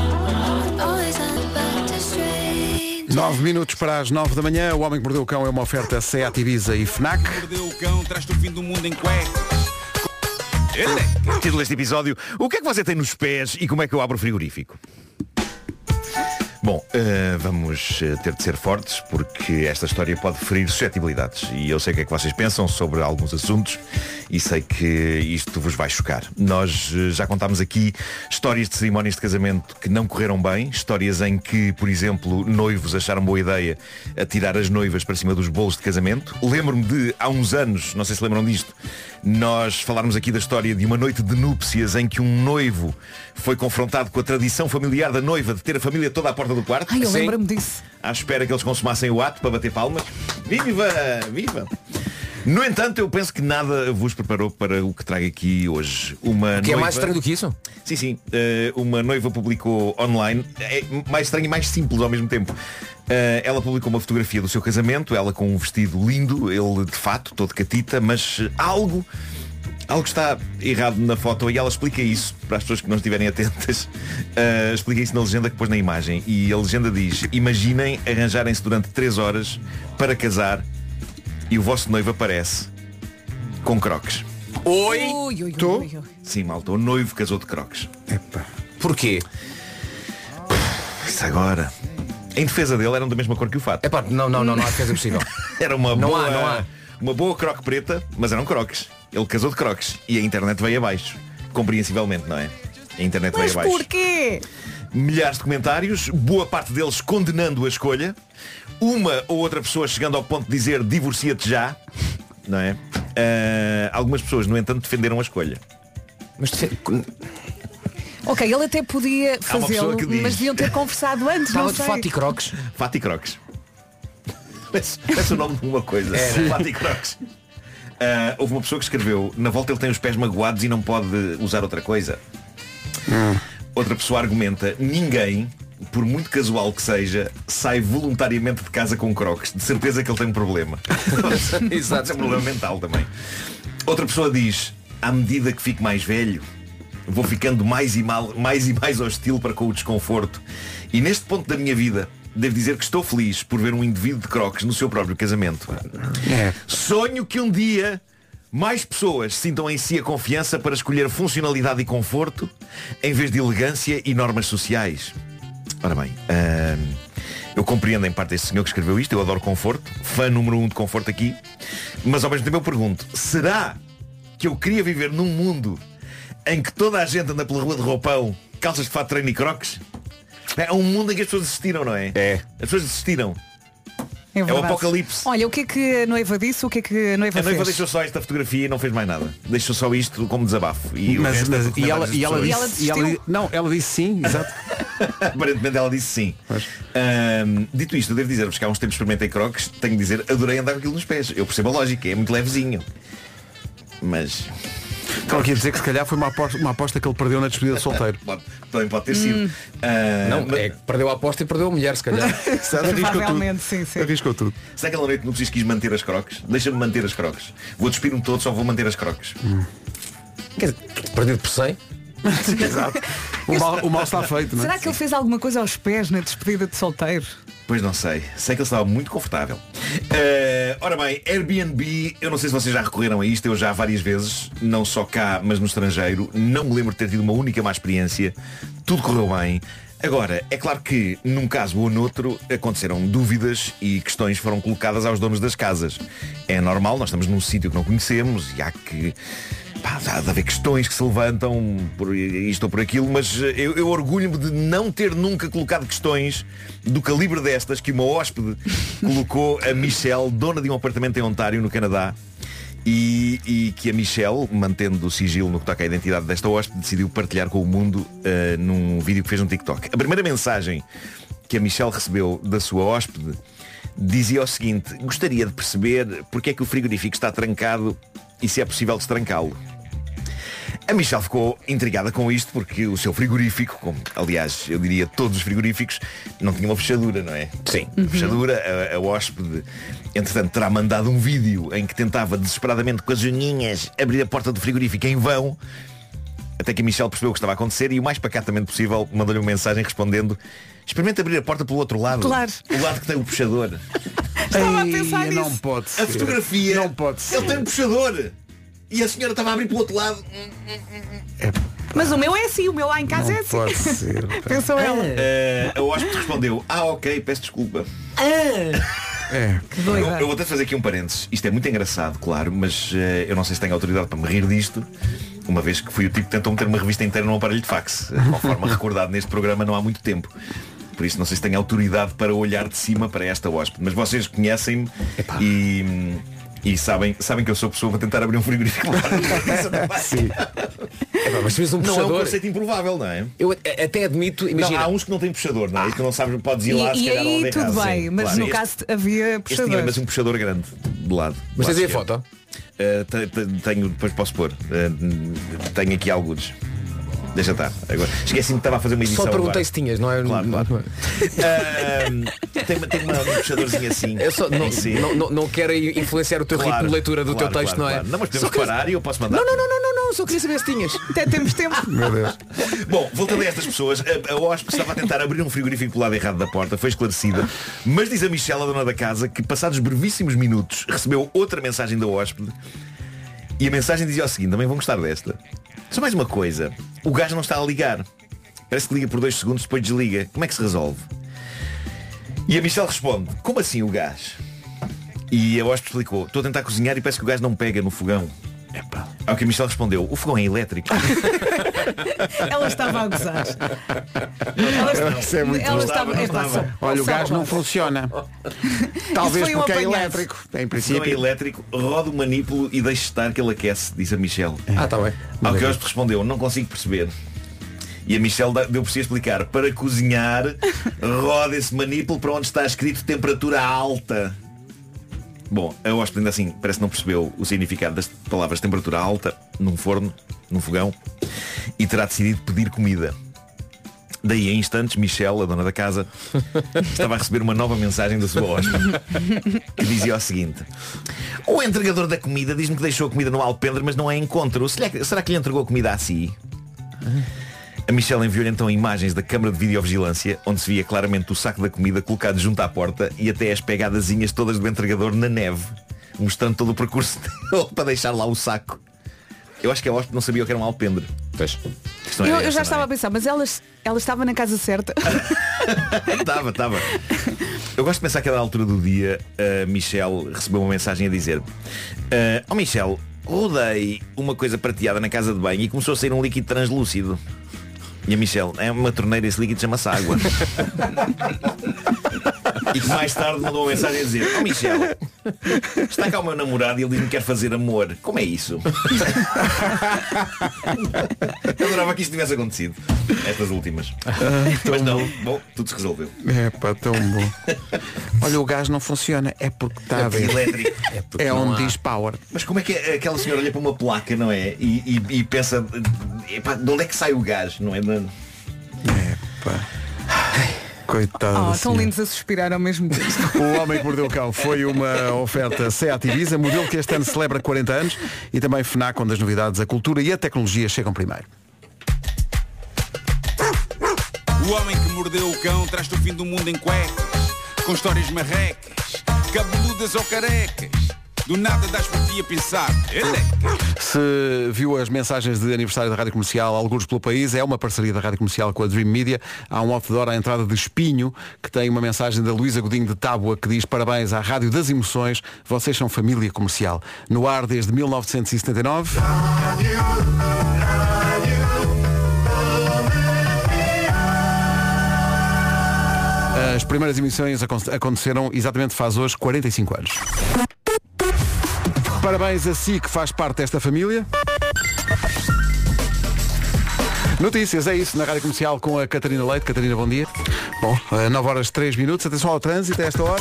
Nove minutos para as nove da manhã. O Homem que Mordeu o Cão é uma oferta Seat Ibiza e Fnac. Mordeu o Cão, traz-te o fim do mundo em cuecas. Título deste episódio: o que é que você tem nos pés e como é que eu abro o frigorífico? Bom, uh, vamos uh, ter de ser fortes porque esta história pode ferir suscetibilidades e eu sei o que é que vocês pensam sobre alguns assuntos e sei que isto vos vai chocar. Nós uh, já contámos aqui histórias de cerimónias de casamento que não correram bem, histórias em que, por exemplo, noivos acharam boa ideia atirar as noivas para cima dos bolos de casamento. Lembro-me de, há uns anos, não sei se lembram disto, nós falarmos aqui da história de uma noite de núpcias em que um noivo foi confrontado com a tradição familiar da noiva de ter a família toda à porta do quarto. Ai, eu lembro-me disso. À espera que eles consumassem o ato para bater palmas. Viva! Viva! No entanto, eu penso que nada vos preparou para o que trago aqui hoje. Uma que noiva... é mais estranho do que isso? Sim, sim. Uh, uma noiva publicou online. É mais estranho e mais simples ao mesmo tempo. Uh, ela publicou uma fotografia do seu casamento, ela com um vestido lindo, ele de fato, todo catita, mas algo... Algo está errado na foto e ela explica isso para as pessoas que não estiverem atentas. Uh, explica isso na legenda que pôs na imagem. E a legenda diz: imaginem arranjarem-se durante três horas para casar e o vosso noivo aparece com croques. Oi! Ui, ui, Tô? ui, ui. Sim, malta, o noivo casou de croques. Epa. Porquê? Isso agora. Em defesa dele eram da mesma cor que o fato. Epá, não, não, não, não há defesa possível. Era uma Não boa, há, não há. uma boa croque preta, mas eram croques. Ele casou de croques e a internet veio abaixo. Compreensivelmente, não é? A internet Mas veio abaixo. porquê? Milhares de comentários, boa parte deles condenando a escolha. Uma ou outra pessoa chegando ao ponto de dizer divorcia-te já. Não é? Uh, algumas pessoas, no entanto, defenderam a escolha. Mas defe... Ok, ele até podia Há uma pessoa fazê-lo, que diz- mas deviam ter conversado antes. Fala não de sei. fato e croques. Fato e croques. Parece parece o nome de uma coisa. É. Fato e croques. Uh, houve uma pessoa que escreveu: na volta ele tem os pés magoados e não pode usar outra coisa. Hum. Outra pessoa argumenta: ninguém, por muito casual que seja, sai voluntariamente de casa com croques. De certeza que ele tem um problema. Exato, é um problema mental também. Outra pessoa diz: à medida que fico mais velho, vou ficando mais e, mal, mais, e mais hostil para com o desconforto. E neste ponto da minha vida, devo dizer que estou feliz por ver um indivíduo de croques no seu próprio casamento. É. Sonho que um dia mais pessoas sintam em si a confiança para escolher funcionalidade e conforto em vez de elegância e normas sociais. Ora bem, hum, eu compreendo em parte este senhor que escreveu isto. Eu adoro conforto, fã número um de conforto aqui. Mas ao mesmo tempo eu pergunto: será que eu queria viver num mundo em que toda a gente anda pela rua de roupão, calças de fato de treino e croques? É um mundo em que as pessoas desistiram, não é? É. As pessoas desistiram. É, É o verdade. apocalipse. Olha, o que é que a noiva disse? O que é que a noiva A noiva fez? deixou só esta fotografia e não fez mais nada. Deixou só isto como desabafo. E o Mas, resto mas- é e, ela, comentários e, ela das disse, pessoas. e ela desistiu? Não, ela disse sim, exato. Aparentemente ela disse sim. Ahm, dito isto, eu devo dizer-vos que há uns tempos experimentei croques. Tenho de dizer, adorei andar com aquilo nos pés. Eu percebo a lógica, é muito levezinho. Mas... Estão aqui a dizer que se calhar foi uma aposta, uma aposta que ele perdeu na despedida de solteiro. Pode, também pode ter sido. Hum. Ah, Não, mas- é que perdeu a aposta e perdeu a mulher, se calhar. Exato, arriscou tudo. Provavelmente, sim, sim. Arriscou tudo. Será que aquela noite não preciso quis manter as croques? Deixa-me manter as croques. Vou despir-me todo, só vou manter as croques. Quer dizer, perdido por cem. Exato. O mal, o mal está feito, não é? Será que ele fez alguma coisa aos pés na despedida de solteiro? Pois não sei. Sei que ele estava muito confortável. Uh, ora bem, Airbnb, eu não sei se vocês já recorreram a isto, eu já várias vezes, não só cá, mas no estrangeiro. Não me lembro de ter tido uma única má experiência. Tudo correu bem. Agora, é claro que num caso ou noutro aconteceram dúvidas e questões foram colocadas aos donos das casas. É normal, nós estamos num sítio que não conhecemos e há que... Pá, há de haver questões que se levantam por isto ou por aquilo, mas eu, eu orgulho-me de não ter nunca colocado questões do calibre destas que uma hóspede colocou a Michelle, dona de um apartamento em Ontário, no Canadá, e, e que a Michelle, mantendo o sigilo no que toca à identidade desta hóspede, decidiu partilhar com o mundo uh, num vídeo que fez no TikTok. A primeira mensagem que a Michelle recebeu da sua hóspede dizia o seguinte: gostaria de perceber porque é que o frigorífico está trancado e se é possível destrancá-lo. A Michelle ficou intrigada com isto porque o seu frigorífico, como aliás eu diria todos os frigoríficos, não tinha uma fechadura, não é? Sim. Uhum. Fechadura, a, a hóspede entretanto terá mandado um vídeo em que tentava desesperadamente com as unhinhas abrir a porta do frigorífico em vão, até que a Michelle percebeu o que estava a acontecer e o mais pacatamente possível mandou-lhe uma mensagem respondendo: experimenta abrir a porta pelo outro lado. Claro. O lado que tem o puxador. Estava a pensar nisso. Não pode ser. A fotografia, não pode ser. ele tem um puxador. E a senhora estava a abrir pelo outro lado. É, Mas o meu é assim, o meu lá em casa Não é assim. pode ser. Pensou ela. Uh, a hóspede respondeu, ah ok, peço desculpa. É. Que doida. Eu, eu vou ter de fazer aqui um parênteses. Isto é muito engraçado, claro, mas uh, eu não sei se tenho autoridade para me rir disto, uma vez que fui o tipo que tentou meter uma revista inteira num aparelho de fax, conforme recordado neste programa não há muito tempo. Por isso não sei se tenho autoridade para olhar de cima para esta hóspede. Mas vocês conhecem-me e, e sabem, sabem que eu sou pessoa para tentar abrir um frigorífico. Sim. É, pá, mas se um não puxador, é um conceito improvável, não é? Eu até admito, imagina. Não, há uns que não têm puxador, não é? E tu não sabes, podes ir lá E, se e calhar aí onde tudo errar, bem, sim, mas claro. no Este- caso havia Este puxador. tinha, mas um puxador grande de lado. Mas Do tens aí a lado foto? esquerdo. Uh, te- te- tenho, depois posso pôr. Uh, tenho aqui alguns. Deixa estar. Agora, esqueci-me que estava a fazer uma edição. Só perguntei agora. se tinhas, não é? Claro, claro. Não é? Uh, tem tem uma, um puxadorzinho assim. Eu só, não, em si. não, não, não quero influenciar o teu Claro, ritmo de leitura do claro, teu texto, claro, não é? claro. Não, mas podemos Só queria- parar e eu posso mandar. Não, não, não, não, não, não, só queria saber se tinhas. Até temos tempo. Meu Deus. Bom, voltando a estas pessoas, a, a hóspede estava a tentar abrir um frigorífico do lado errado da porta, foi esclarecida, mas diz a Michelle, a dona da casa, que passados brevíssimos minutos recebeu outra mensagem da hóspede e a mensagem dizia o seguinte, também vão gostar desta. Só mais uma coisa, o gás não está a ligar. Parece que liga por dois segundos, depois desliga. Como é que se resolve? E a Michelle responde, como assim o gás? E a hóspede explicou, estou a tentar cozinhar e parece que o gás não pega no fogão. Epá. Ao que a Michelle respondeu, o fogão é elétrico. Ela estava a gozar. Ela, Isso é muito ela bom. estava. Não é pá, estava. só- Olha, o só gás não pode. funciona. Talvez foi um porque é apanhado. elétrico. Em O fogão é princípio. elétrico, roda o manípulo e deixe estar que ele aquece, disse a Michelle. Ah, está bem. Ao que a hóspede respondeu, não consigo perceber. E a Michelle da- deu por si a explicar, para cozinhar, roda esse manípulo para onde está escrito temperatura alta. Bom, a hóspede ainda assim parece que não percebeu o significado das palavras temperatura alta num forno, num fogão, e terá decidido pedir comida. Daí, em instantes, Michelle, a dona da casa, estava a receber uma nova mensagem da sua hóspede, que dizia o seguinte: o entregador da comida diz-me que deixou a comida no alpendre, mas não é encontro. Será que, será que lhe entregou a comida a si? A Michelle enviou-lhe então imagens da câmara de videovigilância, onde se via claramente o saco da comida colocado junto à porta e até as pegadazinhas todas do entregador na neve, mostrando todo o percurso dele para deixar lá o saco. Eu acho que a hóspede não sabia o que era um alpendre. Pois. Isto não é Eu, eu esta, já não estava é? a pensar, mas ela, ela estava na casa certa. Estava, estava. Eu gosto de pensar que a da altura do dia a Michelle recebeu uma mensagem a dizer "Ah, oh Michelle, rodei uma coisa prateada na casa de banho e começou a sair um líquido translúcido." E a Michelle, é uma torneira, esse líquido chama-se água. E que mais tarde mandou uma mensagem a dizer: oh Michelle, está cá o meu namorado e ele diz-me que quer fazer amor. Como é isso? Eu adorava que isto tivesse acontecido. Estas últimas. Mas não, bom, tudo se resolveu. É pá, tão bom. Olha, o gás não funciona. É porque está a ver. Elétrico. É, não um há. diz power. Mas como é que é- aquela senhora olha para uma placa, não é? E, e- e pensa, epá, de onde é que sai o gás? Não é? De- Pá. Coitado. Oh, da tão senhora. lindos a suspirar ao mesmo tempo. O Homem que Mordeu o Cão foi uma oferta Seat Ibiza, modelo que este ano celebra quarenta anos, e também FNAC, onde as novidades, a cultura e a tecnologia chegam primeiro. O homem que mordeu o cão traz-te o fim do mundo em cuecas, com histórias marrecas, cabeludas ou carecas. Do nada das por ti a pensar. Eleca. Se viu as mensagens de aniversário da Rádio Comercial alguns pelo país, é uma parceria da Rádio Comercial com a Dream Media. Há um outdoor à entrada de Espinho que tem uma mensagem da Luísa Godinho de Tábua que diz: parabéns à Rádio das Emoções, vocês são família comercial. No ar desde mil novecentos e setenta e nove. As primeiras emissões acon- aconteceram exatamente faz hoje quarenta e cinco anos. Parabéns a si que faz parte desta família. Notícias, é isso, na Rádio Comercial com a Catarina Leite. Catarina, bom dia. Bom, nove horas três minutos, atenção ao trânsito a esta hora.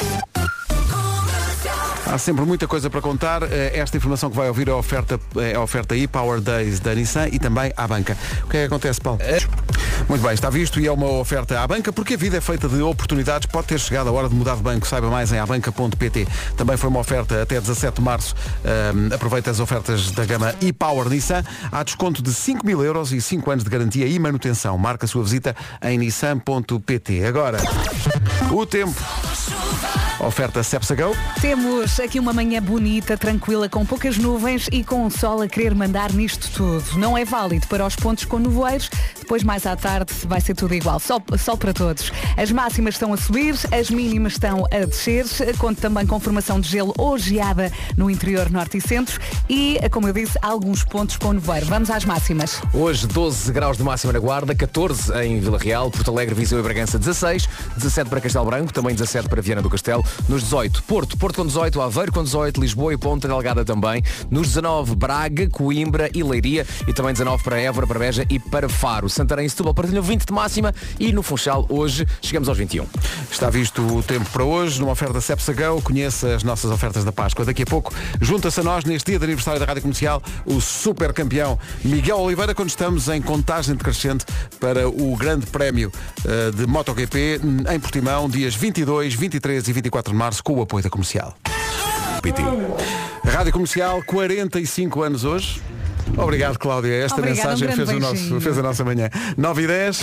Há sempre muita coisa para contar. Esta informação que vai ouvir é a oferta, é a oferta e-Power Days da Nissan e também à banca. O que é que acontece, Paulo? Muito bem, está visto e é uma oferta à banca, porque a vida é feita de oportunidades. Pode ter chegado a hora de mudar de banco. Saiba mais em abanca ponto pt. Também foi uma oferta até dezassete de março. Um, aproveita as ofertas da gama e-Power Nissan. Há desconto de cinco mil euros e cinco anos de garantia e manutenção. Marca a sua visita em nissan ponto pt. Agora, o tempo. Oferta Cepsa Go. Temos aqui uma manhã bonita, tranquila, com poucas nuvens e com o sol a querer mandar nisto tudo. Não é válido para os pontos com nevoeiros, depois mais à tarde vai ser tudo igual. Sol, sol para todos. As máximas estão a subir, as mínimas estão a descer, conto também com formação de gelo ou geada no interior norte e centro e, como eu disse, alguns pontos com nevoeiro. Vamos às máximas. Hoje doze graus de máxima na Guarda, catorze em Vila Real, Porto Alegre, Viseu e Bragança dezasseis, dezassete para Castelo Branco, também dezassete para Viana do Castelo, nos dezoito Porto, Porto com dezoito, Aveiro com dezoito, Lisboa e Ponta Delgada também, nos dezanove Braga, Coimbra e Leiria e também dezanove para Évora, para Beja e para Faro. Santarém e Setúbal partilham vinte de máxima e no Funchal hoje chegamos aos vinte e um. Está visto o tempo para hoje, numa oferta Cepsa Go. Conheça as nossas ofertas da Páscoa. Daqui a pouco junta-se a nós neste dia de aniversário da Rádio Comercial o super campeão Miguel Oliveira, quando estamos em contagem decrescente para o grande prémio uh, de MotoGP em Portimão, dias vinte e dois, vinte e três e vinte e quatro de março, com o apoio da Comercial. P T. Rádio Comercial, quarenta e cinco anos hoje. Obrigado, Cláudia. Esta Obrigada, mensagem um fez, o nosso, fez a nossa manhã. nove e dez.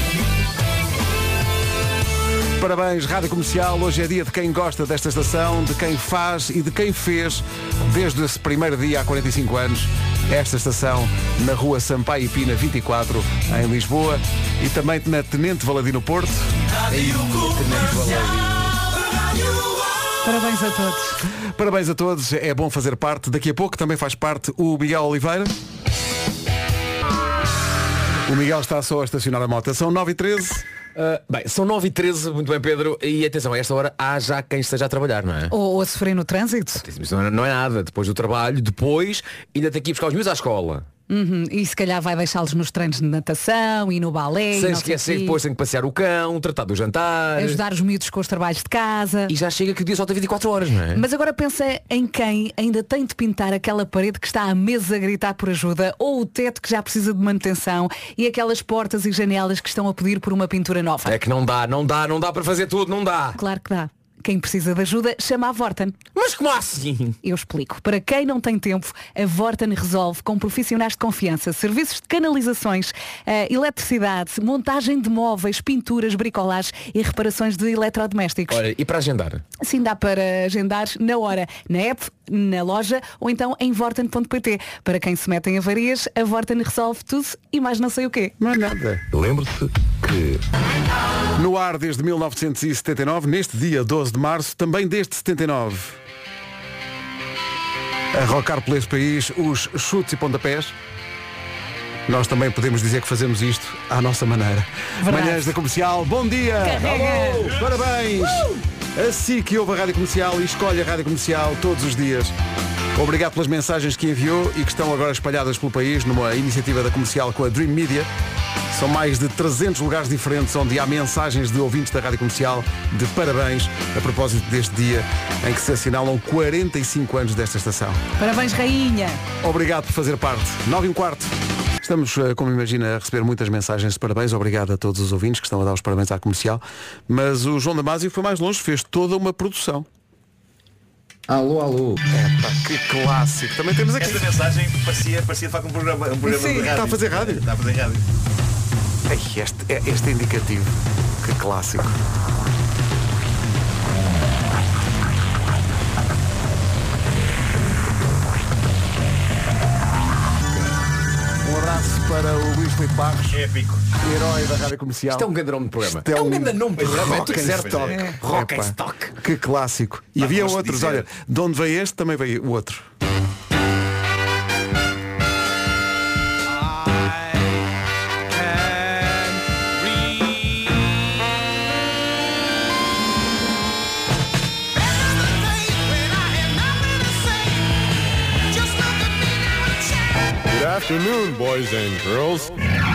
Parabéns, Rádio Comercial. Hoje é dia de quem gosta desta estação, de quem faz e de quem fez, desde esse primeiro dia há quarenta e cinco anos, esta estação na rua Sampaio e Pina vinte e quatro, em Lisboa, e também na Tenente Valadino Porto. Tenente Valadino. Parabéns a todos. Parabéns a todos, é bom fazer parte. Daqui a pouco também faz parte o Miguel Oliveira. O Miguel está só a estacionar a moto. São nove e treze. Uh, bem, são nove e treze, muito bem, Pedro. E atenção, a esta hora há já quem esteja a trabalhar, não é? Ou, ou a sofrer no trânsito. Isso não é, não é nada. Depois do trabalho, depois ainda tem que ir buscar os meus à escola. Uhum. E se calhar vai deixá-los nos treinos de natação e no balé. Sem esquecer, depois tem que passear o cão, tratar do jantar, ajudar os miúdos com os trabalhos de casa. E já chega que o dia só tem vinte e quatro horas, não é? Mas agora pensa em quem ainda tem de pintar aquela parede que está há meses a gritar por ajuda, ou o teto que já precisa de manutenção, e aquelas portas e janelas que estão a pedir por uma pintura nova. É que não dá, não dá, não dá para fazer tudo, não dá. Claro que dá. Quem precisa de ajuda, chama a Vorten. Mas como assim? Eu explico. Para quem não tem tempo, a Vorten resolve com profissionais de confiança serviços de canalizações, uh, eletricidade, montagem de móveis, pinturas, bricolagem e reparações de eletrodomésticos. Olha, e para agendar? Sim, dá para agendar na hora, na app, na loja ou então em vorten ponto pt. Para quem se mete em avarias, a Vorten resolve tudo e mais não sei o quê. Não é nada. Lembre-se que... No ar desde mil novecentos e setenta e nove, neste dia doze de março, também desde setenta e nove. A rocar por este país os chutes e pontapés. Nós também podemos dizer que fazemos isto à nossa maneira. Verdade. Manhãs da Comercial, bom dia! Alô, parabéns! Uh! Assim que ouve a Rádio Comercial e escolhe a Rádio Comercial todos os dias. Obrigado pelas mensagens que enviou e que estão agora espalhadas pelo país numa iniciativa da Comercial com a Dream Media. São mais de trezentos lugares diferentes onde há mensagens de ouvintes da Rádio Comercial de parabéns a propósito deste dia em que se assinalam quarenta e cinco anos desta estação. Parabéns, rainha! Obrigado por fazer parte. nove e um quarto. Estamos, como imagina, a receber muitas mensagens de parabéns. Obrigado a todos os ouvintes que estão a dar os parabéns à Comercial. Mas o João Damasio foi mais longe, fez toda uma produção. Alô, alô. Epá, que clássico. Também temos aqui. Esta mensagem parecia, parecia de facto um programa, um programa Sim, de rádio. Está a fazer rádio. Está a fazer rádio. Este, este é indicativo. Que clássico. Um abraço para o Luís Filipe Barros. Épico. Herói da Rádio Comercial. Isto é um grande nome de programa. Isto é um grande nome de programa. Rock É tudo and certo. Stock. É. Rock and Epá, Stock. Que clássico. E Mas havia posso outros. dizer- Olha, de onde veio este, também veio o outro. Good afternoon, boys and girls.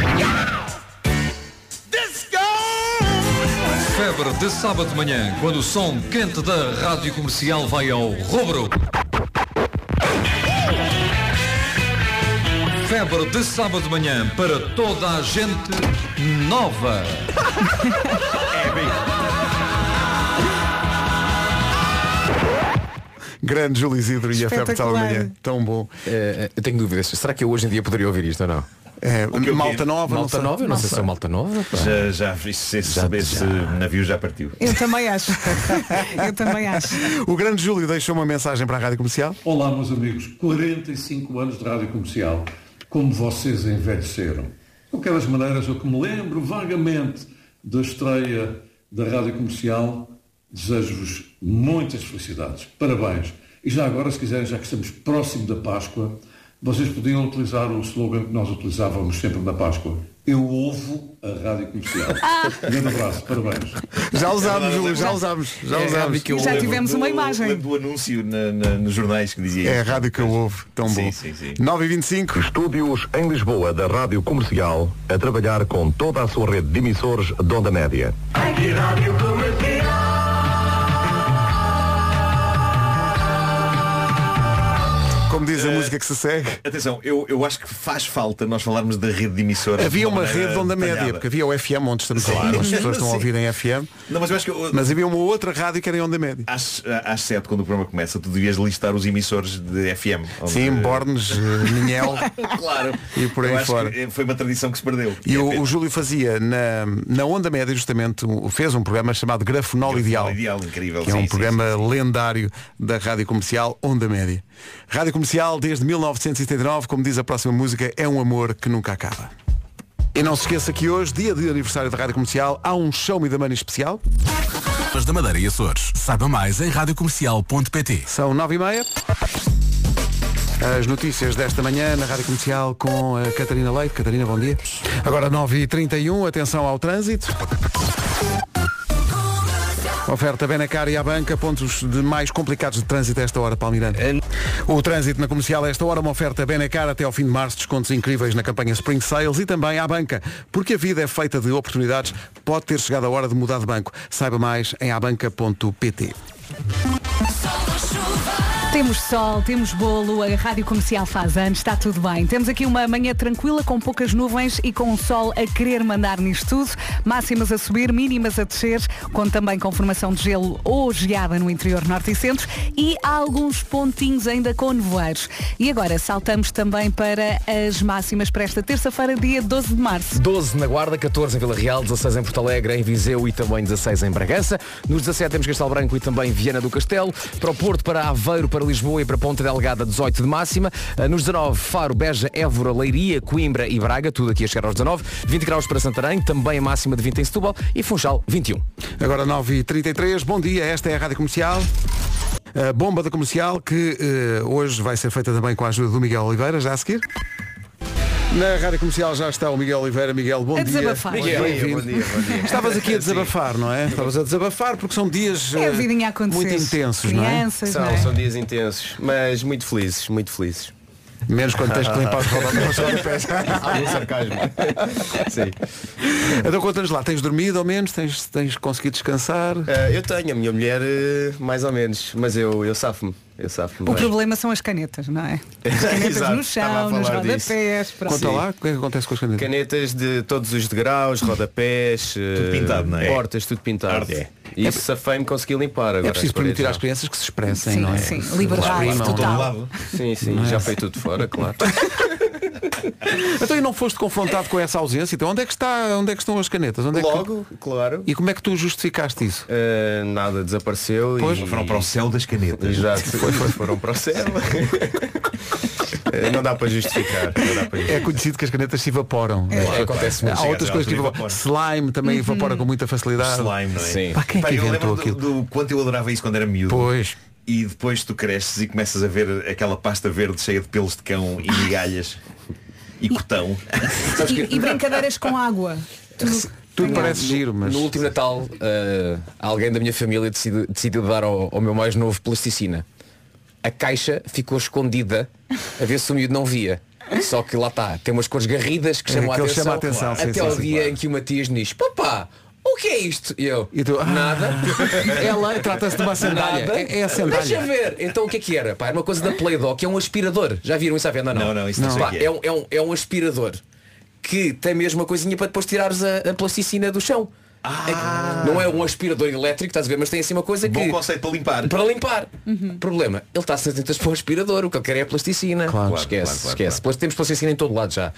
Febre de sábado de manhã, quando o som quente da Rádio Comercial vai ao rubro. Febre de sábado de manhã para toda a gente nova. Grande Júlio Isidro e a Febre de Sábado de Manhã. Tão bom. Uh, eu tenho dúvidas. Será que eu hoje em dia poderia ouvir isto ou não? É, O quê, o quê? Malta Nova, não Malta sei. Nova, eu não sei se é Malta Nova. pá. Já, já, esse, esse, Já- esse já. navio já partiu. Eu também acho. Eu também acho. O grande Júlio deixou uma mensagem para a Rádio Comercial. Olá, meus amigos. quarenta e cinco anos de Rádio Comercial. Como vocês envelheceram. De qualquer das maneiras, eu que me lembro vagamente da estreia da Rádio Comercial, desejo-vos muitas felicidades. Parabéns. E já agora, se quiserem, já que estamos próximo da Páscoa, vocês podiam utilizar o slogan que nós utilizávamos sempre na Páscoa. Eu ouvo a Rádio Comercial. Um grande abraço, parabéns. Já usámos, Júlio, já usámos. Já É a usámos. rádio que eu Já lembro tivemos do- uma imagem. lembro do anúncio na- na- nos jornais que dizia É a isso. rádio que eu ouvo. Tão Sim, bom. sim, sim. nove e vinte e cinco. Estúdios em Lisboa da Rádio Comercial a trabalhar com toda a sua rede de emissores de onda média. Como diz a música que se segue. Atenção, eu, eu acho que faz falta nós falarmos da rede de emissoras. Havia de uma maneira rede de onda média, detalhada. porque havia o F M onde estamos Claro. agora. As pessoas estão a Sim. ouvir em F M. Não, mas eu acho que eu- Mas havia uma outra rádio que era em onda média. Às, às sete, quando o programa começa, tu devias listar os emissores de F M. onde- Sim, Bornes, eh, Minhel Claro. e por aí Eu acho fora. que foi uma tradição que se perdeu. E o, o Júlio fazia na, na onda média justamente, um- fez um programa chamado Grafonol Ideal. Ideal, incrível. Que é sim, um sim, programa lendário da Rádio Comercial Onda Média. Rádio Comercial desde mil novecentos e setenta e nove, como diz a próxima música, é um amor que nunca acaba. E não se esqueça que hoje, dia de aniversário da Rádio Comercial, há um Show Me the Money especial. As da Madeira e Açores. Saiba mais em radiocomercial ponto pt. São nove e meia. As notícias desta manhã na Rádio Comercial com a Catarina Leite. Catarina, bom dia. Agora nove e trinta e um, atenção ao trânsito. Oferta Benacar e à banca, pontos de mais complicados de trânsito a esta hora, Palmeirante. O trânsito na Comercial a esta hora, uma oferta Benacar até ao fim de março, descontos incríveis na campanha Spring Sales e também à banca, porque a vida é feita de oportunidades, pode ter chegado a hora de mudar de banco. Saiba mais em abanca ponto pt. Temos sol, temos bolo, a Rádio Comercial faz anos, está tudo bem. Temos aqui uma manhã tranquila com poucas nuvens e com o sol a querer mandar nisto tudo. Máximas a subir, mínimas a descer, com também com formação de gelo ou geada no interior norte e centro e há alguns pontinhos ainda com nevoeiros. E agora saltamos também para as máximas para esta terça-feira, dia doze de março. doze na Guarda, catorze em Vila Real, dezasseis em Porto Alegre, em Viseu e também dezasseis em Bragança. Nos dezassete temos Castelo Branco e também Viana do Castelo. Para o Porto, para Aveiro, para Lisboa e para Ponta Delgada, dezoito de máxima. Nos dezanove, Faro, Beja, Évora, Leiria, Coimbra e Braga, tudo aqui a chegar aos dezanove. vinte graus para Santarém, também a máxima de vinte em Setúbal e Funchal, vinte e um. Agora nove e trinta e três, bom dia, esta é a Rádio Comercial. A bomba da Comercial que eh, hoje vai ser feita também com a ajuda do Miguel Oliveira, já a seguir. Na Rádio Comercial já está o Miguel Oliveira. Miguel, bom A dia. desabafar. Miguel, bem-vindo. Bom dia, bom dia. Estavas aqui a desabafar, não é? Estavas a desabafar porque são dias É a eh, vidinha a acontecer. muito intensos, não é? Crianças, São, não é? são dias intensos, mas muito felizes, muito felizes. Menos quando tens que limpar os rodapés. Algum sarcasmo. Sim. Então conta-nos lá, tens dormido ao menos? Tens, tens conseguido descansar? Eh, eu tenho, a minha mulher eh, mais ou menos, mas eu, eu safo-me. Eu safo-me O bem. problema são as canetas, não é? As canetas Exato, no estava a chão, nos falar disso. rodapés. pronto. Conta lá, o que é que acontece com as canetas? Canetas de todos os degraus, rodapés, tudo pintado, não é? Portas, tudo pintado. Arde. É. E isso safei-me consegui limpar agora. É preciso as paredes permitir já. às crianças que se expressem, Sim, não é? sim. Liberdade Exprimam. total. Sim, sim, Não é? já foi tudo fora, claro. Então e não foste confrontado com essa ausência? Então onde é que está, onde é que estão as canetas? Onde é que- Logo, claro. E como é que tu justificaste isso? Eh, nada desapareceu Pois. e Foram para o céu das canetas. Exato, foi, foi, foram para o céu. Eh, não dá para justificar. Não dá para É justificar. conhecido que as canetas se evaporam. É, acontece muito. Há outras Chega coisas que às evaporam. evaporam. Slime também evapora com muita facilidade. Slime, não é? Sim. Pá, quem é Pá, que eu inventou lembro do, aquilo? do quanto eu adorava isso quando era miúdo. Pois. E depois tu cresces e começas a ver aquela pasta verde cheia de pelos de cão e migalhas e cotão. E, e brincadeiras com água. Tudo, Tudo parece giro, mas. No último Natal, eh, alguém da minha família decidiu, decidiu dar ao, ao meu mais novo plasticina. A caixa ficou escondida a ver se o miúdo não via. Só que lá está, tem umas cores garridas que É, chamam a que ele atenção, chama a atenção, sim, até sim, ao sim, dia claro. em que o Matias me diz: papá, o que é isto? E eu, E tu, ah, nada. Ela trata-se de uma sandália. Nada. É, é a sandália. Deixa ver. Então o que é que era? Pá, era uma coisa da Play-Doh, que é um aspirador. Já viram isso à venda? Não, Não, não, isso não sei Pá, o que é. é, um, é, um, é um aspirador que tem mesmo uma coisinha para depois tirares a, a plasticina do chão. Ah. É- não é um aspirador elétrico, estás a ver, mas tem assim uma coisa Bom que. conceito para limpar. Para limpar. Problema, ele está a tentar para o aspirador, o que ele quer é a plasticina. Claro, esquece, claro, claro, esquece. Temos plasticina em todo lado já.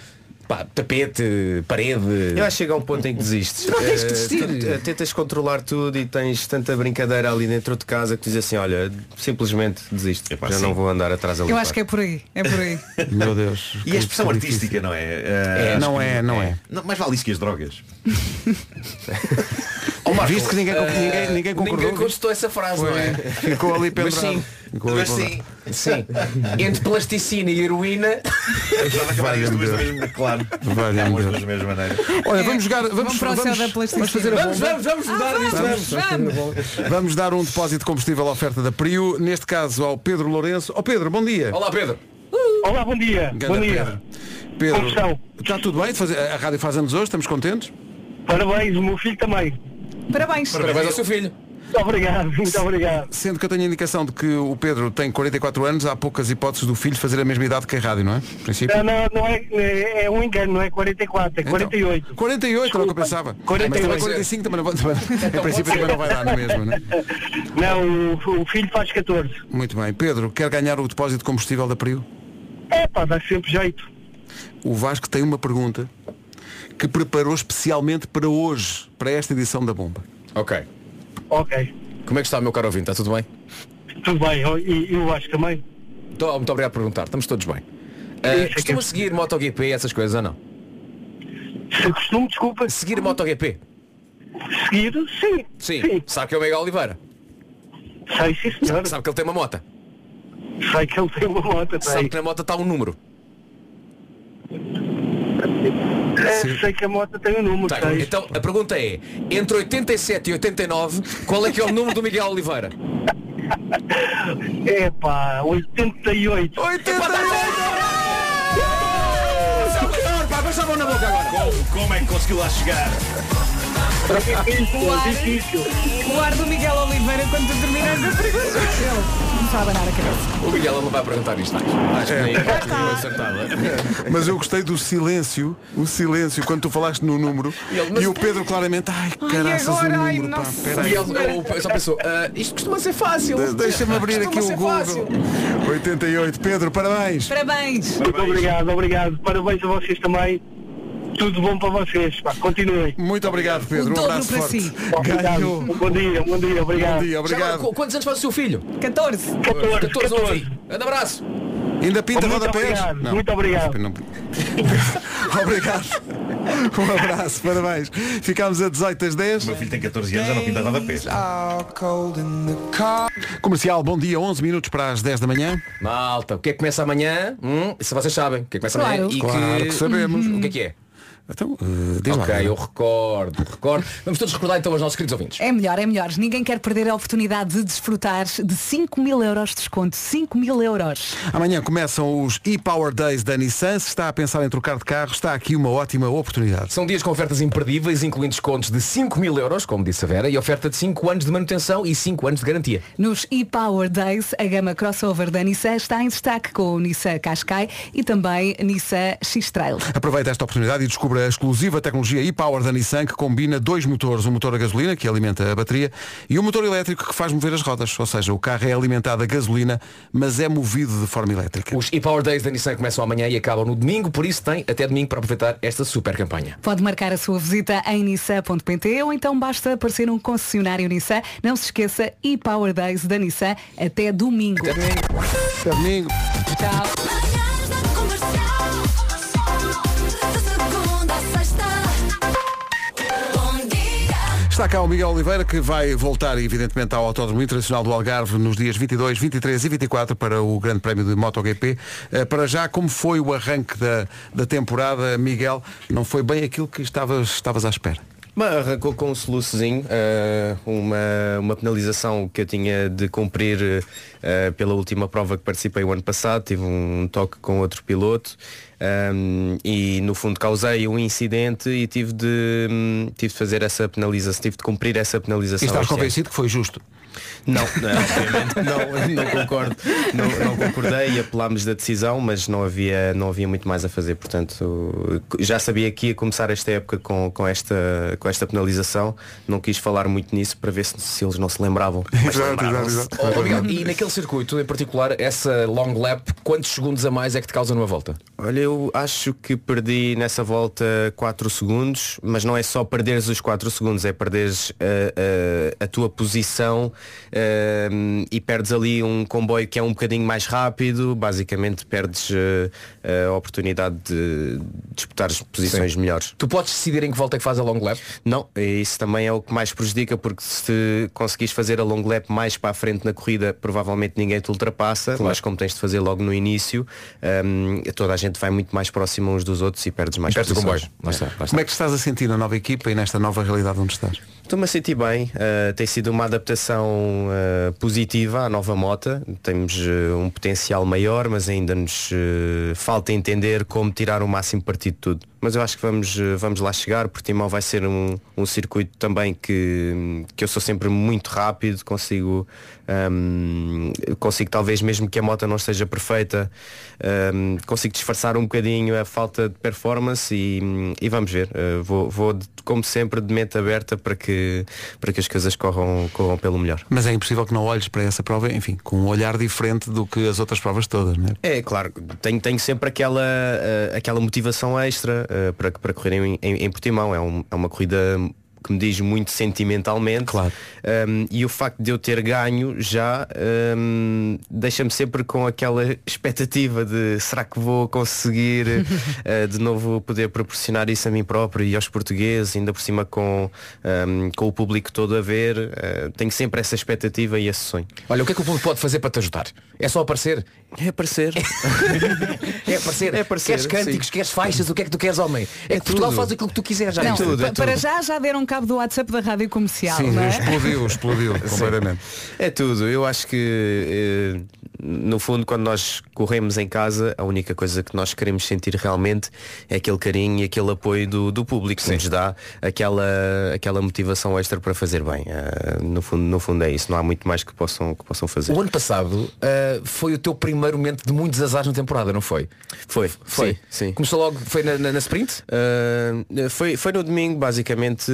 Pá, tapete, parede. Eu acho que chega a um ponto em que desistes. Não tens que Eh, desistir. tu- tentas controlar tudo e tens tanta brincadeira ali dentro de casa que dizes assim, olha, simplesmente desisto. Já sim. não vou andar atrás ali. Eu acho que é por aí. É por aí. Meu Deus. E a expressão artística, não é? É, acho não que é, não é. Não, mais vale isso que as drogas. Viste que ninguém, Uh, ninguém, ninguém concordou. Ninguém contestou essa frase, Foi. não é? Ficou ali Mas pendurado. sim. Ficou ali Mas pendurado. sim. Sim. Entre plasticina e heroína. Vamos acabar as duas da mesma, claro. Valha-me Acabam as Deus. duas da mesma maneira. Olha, vamos jogar. Vamos, Vamos para o céu vamos, da vamos plasticina. fazer a Vamos, bomba. vamos, vamos mudar Ah, isto. vamos, Vamos. vamos. Vamos dar um depósito de combustível à oferta da Prio, neste caso ao Pedro Lourenço. Ó Pedro, bom dia. Olá, Pedro. Olá, bom dia. Ganda Bom dia. Pedro. Pedro, Como estão? está tudo bem? Fazer- A rádio faz anos hoje, estamos contentes? Parabéns, o meu filho também. Parabéns. Parabéns ao seu filho. Muito obrigado, muito obrigado. Sendo que eu tenho a indicação de que o Pedro tem quarenta e quatro anos, há poucas hipóteses do filho fazer a mesma idade que a rádio, não é? No princípio. Não, não, não é, é, é um engano, não é quarenta e quatro, é quarenta e oito. Então, quarenta e oito era o que eu pensava. quarenta e Mas também oito. quarenta e cinco também não vai, também, em princípio também não vai dar, não é mesmo, não é? Não, o, o filho faz catorze. Muito bem. Pedro, quer ganhar o depósito de combustível da Prio? É pá, dá sempre jeito. O Vasco tem uma pergunta que preparou especialmente para hoje, para esta edição da Bomba. Ok. Ok. Como é que está, meu caro ouvinte? Está tudo bem? Tudo bem, eu- e eu acho também. Tô- muito obrigado por perguntar. Estamos todos bem. Isso Uh, é que costuma é- seguir MotoGP e essas coisas ou não? Se costumo, desculpa. Seguir MotoGP? Seguir, sim. Sim. Sim. Sabe que é o Miguel Oliveira? Sei, sim, senhor. Sabe que ele tem uma moto? Sei que ele tem uma moto, Sabe tem. que na moto está um número? É, sei que a moto tem um número, Tem. sei. Então a pergunta é, entre oitenta e sete e oitenta e nove, qual é que é o número do Miguel Oliveira? É pá, oitenta e oito. oitenta e oito! Você é o pior, pá, deixa a mão na boca agora. Como, como é que conseguiu lá chegar? O ar, Difícil. o ar do Miguel Oliveira quando tu terminaste a pergunta. Ele começava a abanar a cabeça. O Miguel não vai perguntar isto, acho. Acho que nem acho que nem acertada. Mas eu gostei do silêncio, o silêncio, quando tu falaste no número, E ele, mas- e o Pedro claramente, ai, caraças, o agora, ai, número, pá, nossa. espera aí. E ele ele só pensou, "Ah, isto costuma ser fácil. De- Deixa-me abrir aqui Costuma o ser Google. fácil." oitenta e oito. Pedro, parabéns. Parabéns. Muito obrigado, obrigado. Parabéns a vocês também. Tudo bom para vocês. Pá, continuem. Muito obrigado, Pedro. O Um dobro abraço para forte. si. Obrigado. Ganhou. Bom dia, bom dia, obrigado. Bom dia, Já agora, obrigado. qu- quantos anos faz o seu filho? catorze. catorze, catorze, não ouvi. catorze. Grande abraço. Ainda pinta Muito rodapés? obrigado, muito obrigado. Não. Obrigado. Um abraço, parabéns. Ficámos a dezoito às dez. O meu filho tem catorze anos, já não pinta rodapés. Comercial, bom dia, onze minutos para as dez da manhã. Malta, o que é que começa amanhã? Hum, isso vocês sabem. O que é que começa Claro. amanhã? E Claro que sabemos. O que é que é? Então, uh, diz Ok, lá. eu recordo, recordo. Vamos todos recordar então aos nossos queridos ouvintes. É melhor, é melhor. Ninguém quer perder a oportunidade de desfrutar de cinco mil euros de desconto. cinco mil euros. Amanhã começam os e-Power Days da Nissan. Se está a pensar em trocar de carro, está aqui uma ótima oportunidade. São dias com ofertas imperdíveis, incluindo descontos de cinco mil euros, como disse a Vera, e oferta de cinco anos de manutenção e cinco anos de garantia. Nos e-Power Days, a gama crossover da Nissan está em destaque com o Nissan Qashqai e também Nissan X-Trail. Aproveita esta oportunidade e descubra a exclusiva tecnologia e-Power da Nissan, que combina dois motores, um motor a gasolina, que alimenta a bateria, e um motor elétrico que faz mover as rodas. Ou seja, o carro é alimentado a gasolina, mas é movido de forma elétrica. Os e-Power Days da Nissan começam amanhã e acabam no domingo, por isso tem até domingo para aproveitar esta super campanha. Pode marcar a sua visita em nissan ponto pt ou então basta aparecer num concessionário Nissan. Não se esqueça, e-Power Days da Nissan até domingo. Até domingo. Até domingo. Tchau. Está cá o Miguel Oliveira, que vai voltar evidentemente ao Autódromo Internacional do Algarve nos dias vinte e dois, vinte e três e vinte e quatro para o Grande Prémio de MotoGP. Uh, para já, como foi o arranque da, da temporada, Miguel, não foi bem aquilo que estavas, estavas à espera? Mas arrancou com um soluçozinho, uh, uma, uma penalização que eu tinha de cumprir uh, pela última prova que participei o ano passado. Tive um toque com outro piloto um, e no fundo causei um incidente e tive de, um, tive de fazer essa penalização, tive de cumprir essa penalização. E estás este ano. convencido que foi justo? Não, não, obviamente que não, não concordo. Não, não concordei e apelámos da decisão, mas não havia, não havia muito mais a fazer. Portanto, já sabia que ia começar esta época com, com, esta, com esta penalização. Não quis falar muito nisso para ver se, se eles não se lembravam. Mas Exato, lembraram-se. exato, exato. Oh, Miguel, e naquele circuito em particular, essa long lap, quantos segundos a mais é que te causa numa volta? Olha, Eu acho que perdi nessa volta quatro segundos, mas não é só perderes os quatro segundos, é perderes a, a, a tua posição uh, e perdes ali um comboio que é um bocadinho mais rápido, basicamente perdes uh, a oportunidade de disputar as posições Sim. melhores. Tu podes decidir em que volta é que faz a long lap? Não, isso também é o que mais prejudica, porque se conseguires fazer a long lap mais para a frente na corrida, provavelmente ninguém te ultrapassa, claro. Mas como tens de fazer logo no início, um, toda a gente vai muito mais próximo uns dos outros e perdes mais perdes o comboio. Lá está, lá está. Como é que estás a sentir na nova equipa e nesta nova realidade onde estás? Estou-me a sentir bem, uh, tem sido uma adaptação uh, positiva à nova moto. Temos uh, um potencial maior, mas ainda nos uh, falta entender como tirar o máximo partido de tudo. Mas eu acho que vamos, uh, vamos lá chegar. Portimão vai ser um, um circuito também que, que eu sou sempre muito rápido, consigo, um, consigo talvez mesmo que a moto não esteja perfeita, um, consigo disfarçar um bocadinho a falta de performance e, e vamos ver. Uh, vou, vou de, como sempre de mente aberta para que para que as coisas corram, corram pelo melhor. Mas é impossível que não olhes para essa prova, enfim, com um olhar diferente do que as outras provas todas, não é? É, claro, tenho, tenho sempre aquela, uh, aquela motivação extra uh, para, para correr em, em, em Portimão. É, um, é uma corrida que me diz muito sentimentalmente, claro. um, e o facto de eu ter ganho já um, deixa-me sempre com aquela expectativa de será que vou conseguir uh, de novo poder proporcionar isso a mim próprio e aos portugueses, ainda por cima com, um, com o público todo a ver. Uh, tenho sempre essa expectativa e esse sonho. Olha, o que é que o público pode fazer para te ajudar? É só aparecer? É aparecer. é aparecer. É aparecer. Queres cânticos, sim. Queres faixas, o que é que tu queres, homem? É, é que Portugal faz aquilo que tu quiseres. Já não, é tudo, é para tudo. já já deram cabo do WhatsApp da Rádio Comercial. Sim, não é? explodiu, explodiu completamente. É tudo. Eu acho que eh, no fundo quando nós corremos em casa, a única coisa que nós queremos sentir realmente é aquele carinho e aquele apoio do, do público, que nos dá aquela, aquela motivação extra para fazer bem. Uh, no, fundo, no fundo é isso. Não há muito mais que possam, que possam fazer. O ano passado uh, foi o teu primeiro momento de muitos azares na temporada, não foi? Foi, foi. Sim, sim. Começou logo, foi na, na, na sprint? Uh, foi, foi no domingo, basicamente.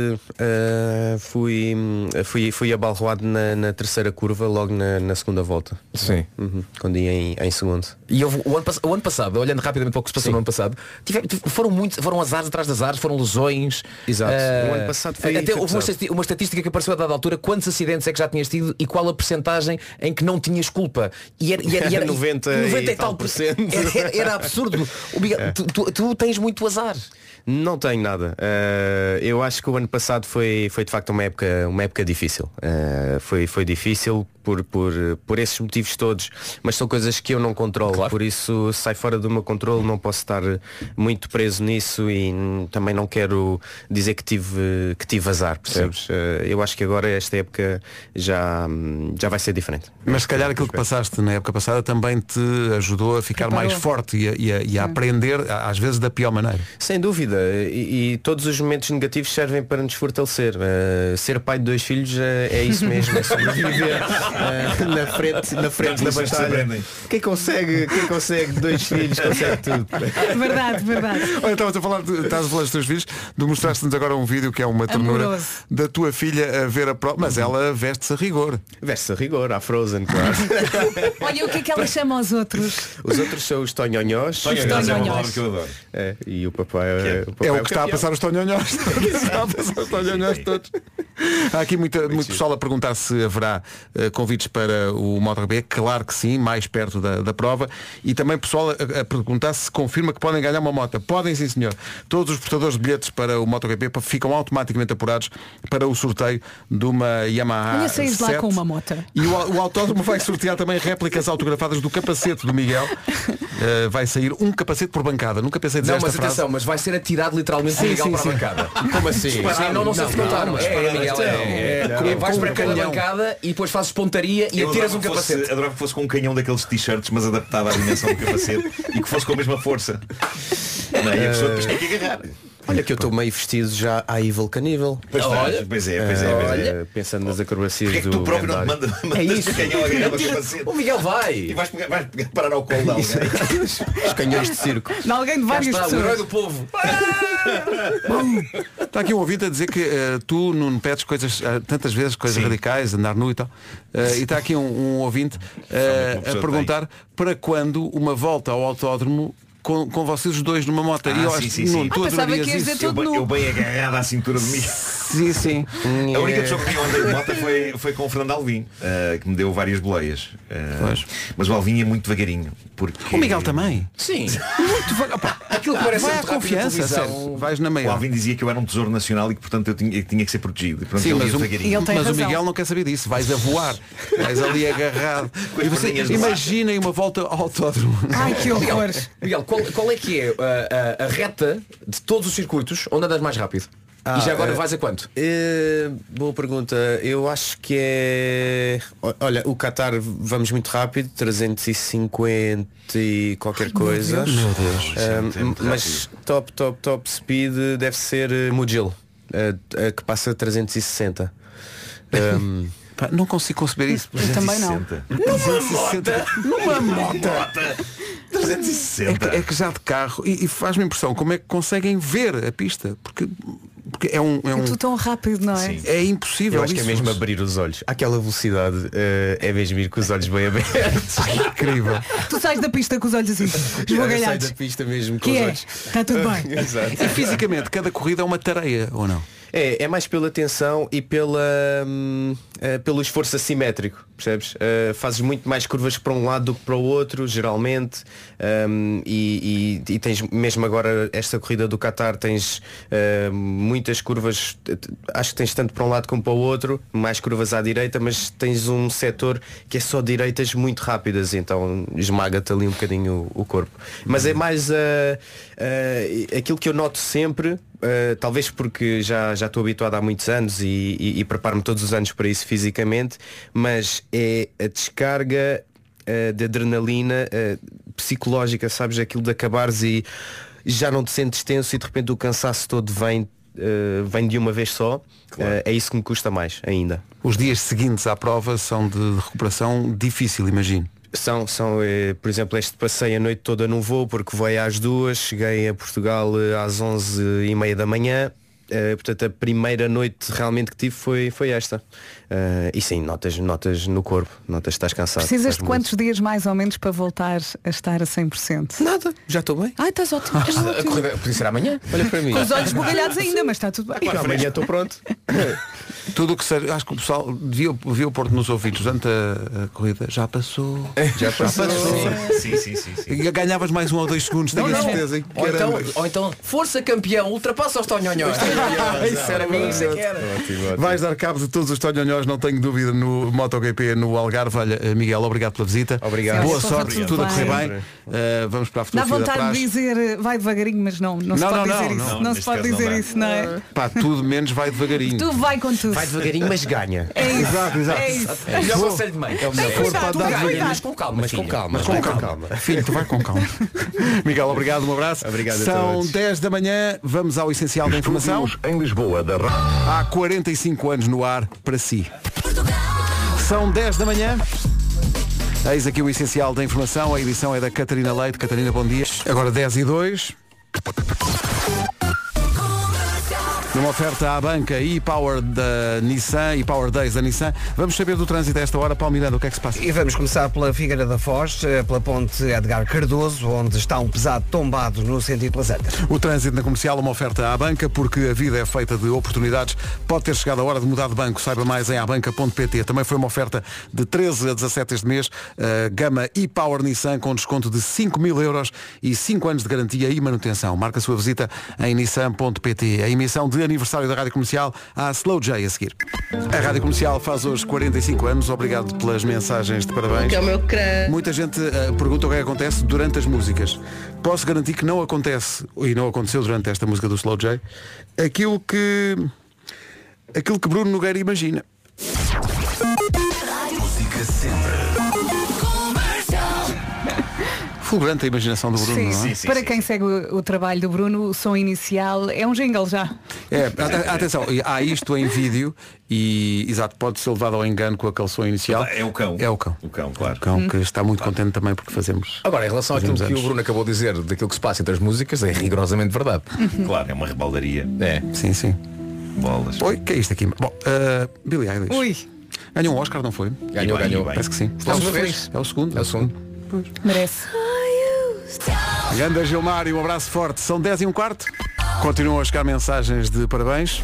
Uh, fui, fui, fui abalroado na, na terceira curva, logo na, na segunda volta. Sim. Uhum, quando ia em, em segundo. E houve, o, ano, o ano passado, olhando rapidamente para o que se passou Sim. no ano passado, tive, foram muitos, foram azares atrás de azares, foram lesões. Exato. Uh, o ano passado foi. Até foi houve uma, uma estatística que apareceu a dada altura, quantos acidentes é que já tinhas tido e qual a percentagem em que não tinhas culpa. E era, e era, e era noventa e tal por cento. Era, era absurdo. O Miguel, é. tu, tu, tu tens muito azar. Não tenho nada. Uh, eu acho que o ano passado foi, foi de facto uma época, uma época difícil. Uh, foi, foi difícil por, por, por esses motivos todos, mas são coisas que eu não controlo. Claro. Por isso sai fora do meu controle, não posso estar muito preso nisso e também não quero dizer que tive, que tive azar, percebes? Uh, eu acho que agora esta época já, já vai ser diferente. Mas se calhar aquilo que passaste na época passada também te ajudou a ficar Preparou. mais forte e a, e a, e a aprender, às vezes da pior maneira. Sem dúvida. E, e todos os momentos negativos servem para nos fortalecer. Uh, ser pai de dois filhos uh, é isso mesmo, é sobreviver uh, na frente, na frente da batalha. Quem consegue, quem consegue dois filhos consegue tudo. Verdade, verdade. Olha, estavas a falar, estavas a falar dos teus filhos, tu mostraste-nos agora um vídeo que é uma ternura Amoroso. da tua filha a ver a prova, mas ela veste-se a rigor. Veste-se a rigor, à Frozen, claro. Olha, o que é que ela chama aos outros? Os outros são os tonhonhós. Tonhonhós é uma palavra que eu adoro. É, e o papai é... É o que está a passar os tonhonhós. Está a passar os tonhonhós todos. Há aqui muita, muito, muito pessoal a perguntar se haverá uh, convites para o MotoGP. Claro que sim, mais perto da, da prova. E também pessoal a, a perguntar se confirma que podem ganhar uma moto. Podem, sim senhor. Todos os portadores de bilhetes para o MotoGP ficam automaticamente apurados para o sorteio de uma Yamaha Olha, saís lá com uma moto. E o, o autódromo vai sortear também réplicas autografadas do capacete do Miguel. Uh, vai sair um capacete por bancada. Nunca pensei dizer Não, esta mas frase. atenção, mas vai ser atirado literalmente sim, o Miguel sim, para sim. a bancada. Como assim? Sim, não, não sei se contaram. É, Miguel, é, é, é, é, vais para cada bancada e depois fazes pontaria e eu atiras um fosse, capacete. Adorava que fosse com um canhão daqueles t-shirts, mas adaptado à dimensão do capacete e que fosse com a mesma força. Não, e a pessoa depois tem que agarrar. Olha que eu estou meio vestido já à Evil Caníbal. Pois, Olha, pois é, pois é, pois é. Uh, pensando nas acrobacias Porque é que do tu próprio não te manda, manda é isso. o canhão agarrar ao capacete? O Miguel vai. E vais, pegar, vais pegar, parar ao colo de alguém. Os canhões de circo. De alguém de várias está, pessoas. O herói do povo. Está aqui um ouvinte a dizer que uh, tu não pedes coisas, uh, tantas vezes, coisas Sim. radicais, andar nu e tal. Uh, e está aqui um, um ouvinte uh, a perguntar tem. para quando uma volta ao autódromo com, com vocês os dois numa moto. Ah, e eu sim, acho sim, que sim. não, tu Ah, pensava adorarias que ias isso. dizer Eu, todo bem- nu. eu bem agarrado à cintura de mim. Sim, sim. A única pessoa com quem eu andei de moto foi, foi com o Fernando Alvim, eh, que me deu várias boleias. Eh, Pois. mas o Alvim é muito devagarinho. Porque... O Miguel também. Sim. Muito devagar. Pá, Aquilo que parece vai à muito rápido na confiança, televisão. sério. Vais na O meia. Alvim dizia que eu era um tesouro nacional e que portanto eu tinha, eu tinha que ser protegido. E, pronto, Sim, ele mas, ia o, devagarinho. E ele tem mas o razão. Miguel não quer saber disso. Vais a voar. Vais ali agarrado. Com as E você, perninhas no ar. imaginem uma volta ao autódromo. Ai, que Miguel, horror. Miguel, qual, qual é que é a, a- a reta de todos os circuitos onde andas mais rápido? Ah, e já agora eh, vais a quanto? Eh, boa pergunta. Eu acho que é. o- Olha, o Qatar vamos muito rápido, trezentos e cinquenta e qualquer coisa. Deus. Meu Deus. Ah, Isso é muito mas top, top, top speed deve ser eh, Mugello, eh, eh, que passa trezentos e sessenta. Um, Pá, não consigo conceber isso. Eu também não. Numa moto. Numa moto. trezentos e É sessenta. que, é que já de carro. E, e faz-me impressão como é que conseguem ver a pista. Porque, porque é um. É, É um, tudo tão rápido, não é? Sim. é impossível. eu acho que é isso. mesmo abrir os olhos. Aquela velocidade eh, é mesmo ir com os olhos bem abertos. Incrível. Tu sais da pista com os olhos assim, Sai esbugalhados. da pista mesmo com Que os é? olhos. Está tudo bem. Exato. E fisicamente, cada corrida é uma tareia, ou não? É, é mais pela tensão e pela, hum, eh, pelo esforço assimétrico, percebes? Eh, fazes muito mais curvas para um lado do que para o outro, geralmente, hum, e, e- e tens mesmo agora esta corrida do Qatar, tens eh, muitas curvas, eh, acho que tens tanto para um lado como para o outro, mais curvas à direita, mas tens um setor que é só direitas muito rápidas, então esmaga-te ali um bocadinho o, o corpo. Mas é mais eh, eh, aquilo que eu noto sempre. Uh, talvez porque já, já estou habituado há muitos anos e, e, e preparo-me todos os anos para isso fisicamente, mas é a descarga uh, de adrenalina uh, psicológica, sabes, aquilo de acabares e já não te sentes tenso e de repente o cansaço todo vem, uh, vem de uma vez só. Claro. Uh, é isso que me custa mais ainda. Os dias seguintes à prova são de recuperação difícil, imagino. São, são eh, por exemplo, este passei a noite toda num voo porque voei às duas, cheguei a Portugal eh, às onze e meia da manhã. Eh, portanto, a primeira noite realmente que tive foi, foi esta. Eh, e sim, notas, notas no corpo, notas que estás cansado. Precisas Faz de muito. quantos dias mais ou menos para voltar a estar a cem por cento? Nada, já estou bem. Ai, estás ótimo. Estás A ótimo. corrida podia ser amanhã? Olha para mim. Com os olhos bugalhados ainda, mas está tudo bem. Amanhã estou pronto. Tudo o que seja, acho que o pessoal devia, devia pôr nos ouvidos durante a, a corrida. Já passou. Já passou. Sim, sim, sim, sim. E ganhavas mais um ou dois segundos, tenho a certeza. Ou então, Caramba. ou então, força campeão, ultrapassa os tonhonhós. Isso era mim, isso é que era. Ótimo, ótimo. Vais dar cabo de todos os tonhonhós, não tenho dúvida, no MotoGP no Algarve. Olha, eh, Miguel, obrigado pela visita. Obrigado. Boa Sim, sorte, tudo tudo a correr bem. bem. Eh, vamos para a Dá fotografia da vontade praxe. de dizer vai devagarinho, mas não, não, se Não, pode não, dizer não, isso. não. Não, se Neste pode caso não dizer dá. isso, não é? Pá, tudo menos vai devagarinho. Tu vai com tudo. Vai devagarinho, mas ganha. É isso. Exato, exato. É isso. Melhor conselho de mãe. É o melhor. For para Tu dar ganha, devagarinho. mas com calma, Mas com filho. calma. Mas com calma. Filho, tu vai com calma. Miguel, obrigado, um abraço. Obrigado a São todos. dez da manhã, vamos ao essencial da informação. Estúdios em Lisboa da Ra- Há quarenta e cinco anos no ar para si. São dez da manhã. Eis aqui o essencial da informação. A edição é da Catarina Leite. Catarina, bom dia. Agora dez e dois. Numa oferta à banca e-Power da Nissan e Power Days da Nissan. Vamos saber do trânsito a esta hora. Paulo Miranda, o que é que se passa? E vamos começar pela Figueira da Foz, eh, pela ponte Edgar Cardoso, onde está um pesado tombado no sentido Las Antas. O trânsito na comercial, uma oferta à banca, porque a vida é feita de oportunidades. Pode ter chegado a hora de mudar de banco. Saiba mais em abanca ponto pt. Também foi uma oferta de treze a dezassete este mês. Uh, gama e-Power Nissan com desconto de cinco mil euros e cinco anos de garantia e manutenção. Marca a sua visita em nissan ponto pt. A emissão de aniversário da Rádio Comercial à Slow J a seguir. A Rádio Comercial faz hoje quarenta e cinco anos. Obrigado pelas mensagens de parabéns. Que é o meu crush. Muita gente uh, pergunta o que é que acontece durante as músicas. Posso garantir que não acontece, e não aconteceu durante esta música do Slow J, aquilo que aquilo que Bruno Nogueira imagina. Música sempre. Fulgurante a imaginação do Bruno, Sim, não é? sim, para quem segue o, o trabalho do Bruno, o som inicial é um jingle já. É, at- atenção, há isto em vídeo e, exato, pode ser levado ao engano com aquele som inicial. É o cão. É o cão. O cão, claro. O cão que está muito contente também porque fazemos. Agora, em relação àquilo fazemos que o anos. Bruno acabou de dizer, daquilo que se passa entre as músicas, é rigorosamente verdade. Claro, é uma rebaldaria. É. Sim, sim. Bolas. Oi, que é isto aqui? Bom, uh, Billie Eilish. Ui, Ganhou um Oscar, não foi? Ganhou, bem, ganhou. e bem. Parece que sim. É o segundo. É o segundo. É o segundo. Pois. merece. Ganda Gilmar e um abraço forte. São dez e um quarto. Continuam a chegar mensagens de parabéns.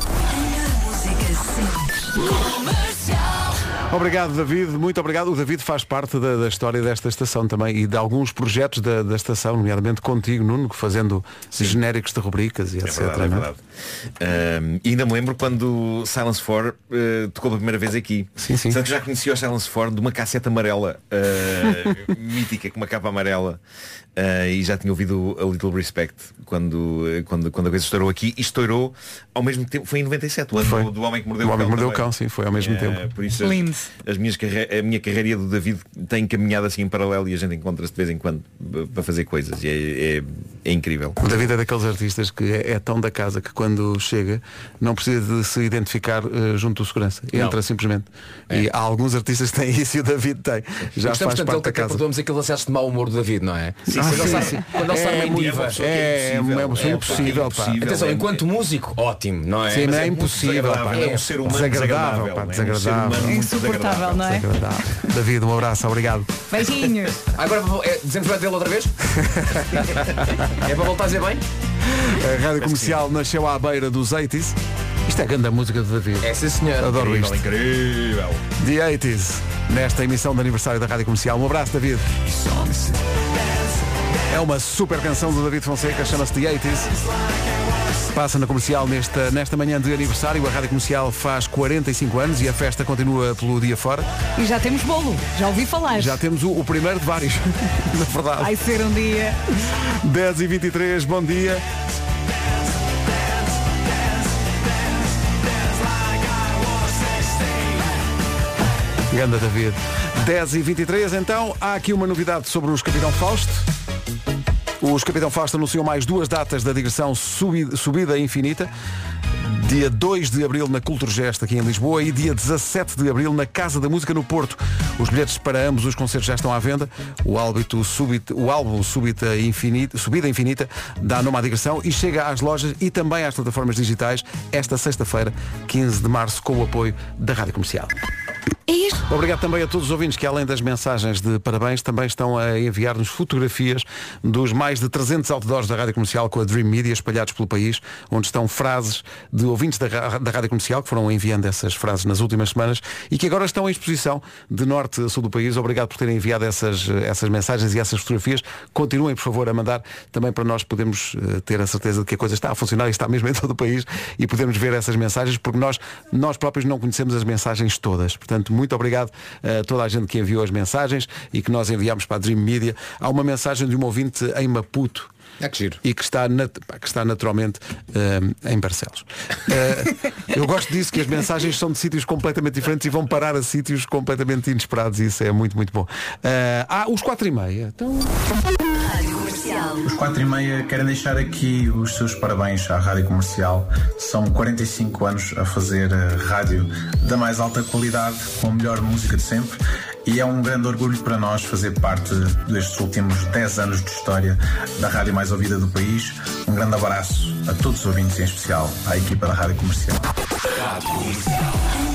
Obrigado, David, muito obrigado. O David faz parte da, da história desta estação também e de alguns projetos da, da estação, nomeadamente contigo, Nuno, fazendo Sim. genéricos de rubricas e é etcétera. Verdade, é verdade. Um, e ainda me lembro quando Silence four uh, tocou pela primeira vez aqui. Sim, sim. Só que já conhecia o Silence four de uma cassete amarela, uh, mítica, com uma capa amarela. Uh, e já tinha ouvido a Little Respect quando, quando, quando a coisa estourou aqui e estourou ao mesmo tempo, foi em noventa e sete, o ano foi. do, do Homem que Mordeu o, o Homem Cão. Mordeu o Cão, sim, foi ao mesmo uh, tempo. Por isso as, as minhas carre... a minha carreira e a do David tem caminhado assim em paralelo e a gente encontra-se de vez em quando para fazer coisas e é, é, é incrível. O David é daqueles artistas que é, é tão da casa que quando chega não precisa de se identificar uh, junto do segurança, entra não. simplesmente. É. E há alguns artistas que têm isso e o David tem. Já faz tanto parte da casa. Perdoamos aquele acesso de mau humor do David, não é? Sim, ah, sim, sim, sim. Quando ele está é, numa diva. É, é, é, é impossível, pá. Atenção, enquanto músico, ótimo, não é? Sim, mas é, é impossível, pá. É um ser humano desagradável, desagradável, pá, é desagradável. É insuportável, não é? Desagradável. David, um abraço, obrigado. Beijinhos. Agora é, dizemos bem dele outra vez? É para voltar a dizer bem? A Rádio Comercial nasceu à beira dos oitenta. Isto é grande a música de David. É sim, senhor. Adoro incrível, isto. Incrível. The oitenta, nesta emissão de aniversário da Rádio Comercial. Um abraço, David. É uma super canção do David Fonseca, chama-se The oitenta. Passa na Comercial nesta, nesta manhã de aniversário. A Rádio Comercial faz quarenta e cinco anos e a festa continua pelo dia fora. E já temos bolo, já ouvi falar. Já temos o, o primeiro de vários, na verdade. Vai ser um dia. dez e vinte e três, bom dia. Ganda David. dez e vinte e três, então, há aqui uma novidade sobre os Capitão Fausto. Os Capitão Fausto anunciam mais duas datas da digressão Subida, Subida Infinita. Dia dois de abril na Culturgest aqui em Lisboa e dia dezassete de abril na Casa da Música no Porto. Os bilhetes para ambos os concertos já estão à venda. O, álbito Subita, o álbum Subida Infinita, Subida Infinita dá nome à digressão e chega às lojas e também às plataformas digitais esta sexta-feira, quinze de março, com o apoio da Rádio Comercial. Obrigado também a todos os ouvintes que, além das mensagens de parabéns, também estão a enviar-nos fotografias dos mais de trezentos outdoors da Rádio Comercial com a Dream Media espalhados pelo país, onde estão frases de ouvintes da, da Rádio Comercial que foram enviando essas frases nas últimas semanas e que agora estão em exposição de norte a sul do país. Obrigado por terem enviado essas, essas mensagens e essas fotografias. Continuem, por favor, a mandar também para nós podermos uh, ter a certeza de que a coisa está a funcionar e está mesmo em todo o país e podemos ver essas mensagens, porque nós, nós próprios não conhecemos as mensagens todas. Portanto, muito obrigado a toda a gente que enviou as mensagens e que nós enviámos para a Dream Media. Há uma mensagem de um ouvinte em Maputo. É que giro. E que está, nat- que está naturalmente uh, em Barcelos. Uh, eu gosto disso, que as mensagens são de sítios completamente diferentes e vão parar a sítios completamente inesperados. Isso é muito, muito bom. Uh, ah, os quatro e meia. Então... Os quatro e meia querem deixar aqui os seus parabéns à Rádio Comercial. São quarenta e cinco anos a fazer a rádio da mais alta qualidade, com a melhor música de sempre. E é um grande orgulho para nós fazer parte destes últimos dez anos de história da rádio mais ouvida do país. Um grande abraço a todos os ouvintes, em especial à equipa da Rádio Comercial. Rádio Comercial.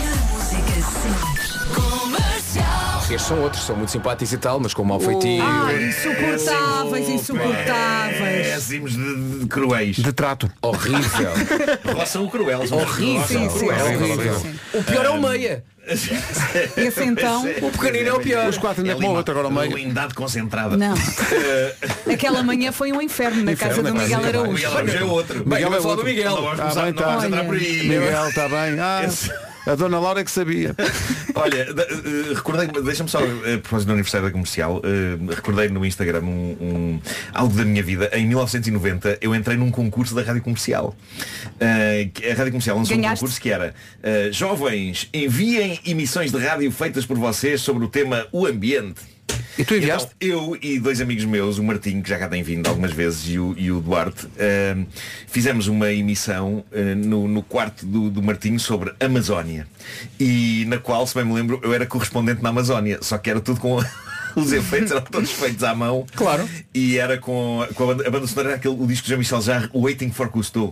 Estes são outros, são muito simpáticos e tal, mas com mau feitio. Ah, insuportáveis, insuportáveis. Péssimos de, de cruéis. De trato. Horrível. Relação cruel. são Horrível. Sim, sim, cruel. sim, Horrível. sim, sim. O pior é o meia. Esse então, o pequenino é o pior. Os quatro ainda é como o outro, agora o meio. Lindade concentrada. Não. Aquela manhã foi um inferno na Inferno, casa do na Miguel casa. Araújo. Miguel Araújo é outro. Bem, Miguel eu vou é falar do outro. Miguel. Não vamos Tá bem, começar- tá. não vamos entrar por aí. Miguel, está bem. Ah, Esse- a dona Laura que sabia. Olha, de- uh, recordei, deixa-me só, uh, por propósito do aniversário da Comercial, uh, recordei no Instagram um, um- algo da minha vida. Em mil novecentos e noventa eu entrei num concurso da Rádio Comercial. Uh, que- a Rádio Comercial lançou Ganhaste? um concurso que era uh, jovens, enviem emissões de rádio feitas por vocês sobre o tema o ambiente. E tu enviaste? Então, eu e dois amigos meus, o Martim, que já cá tem vindo algumas vezes, e o, e o Duarte, eh, fizemos uma emissão eh, no, no quarto do, do Martim sobre Amazónia. E na qual, se bem me lembro, eu era correspondente na Amazónia, só que era tudo com os efeitos eram todos feitos à mão. Claro. E era com, com a, banda, a banda sonora, era aquele, o disco de Jean-Michel Jarre, Waiting for Cousteau.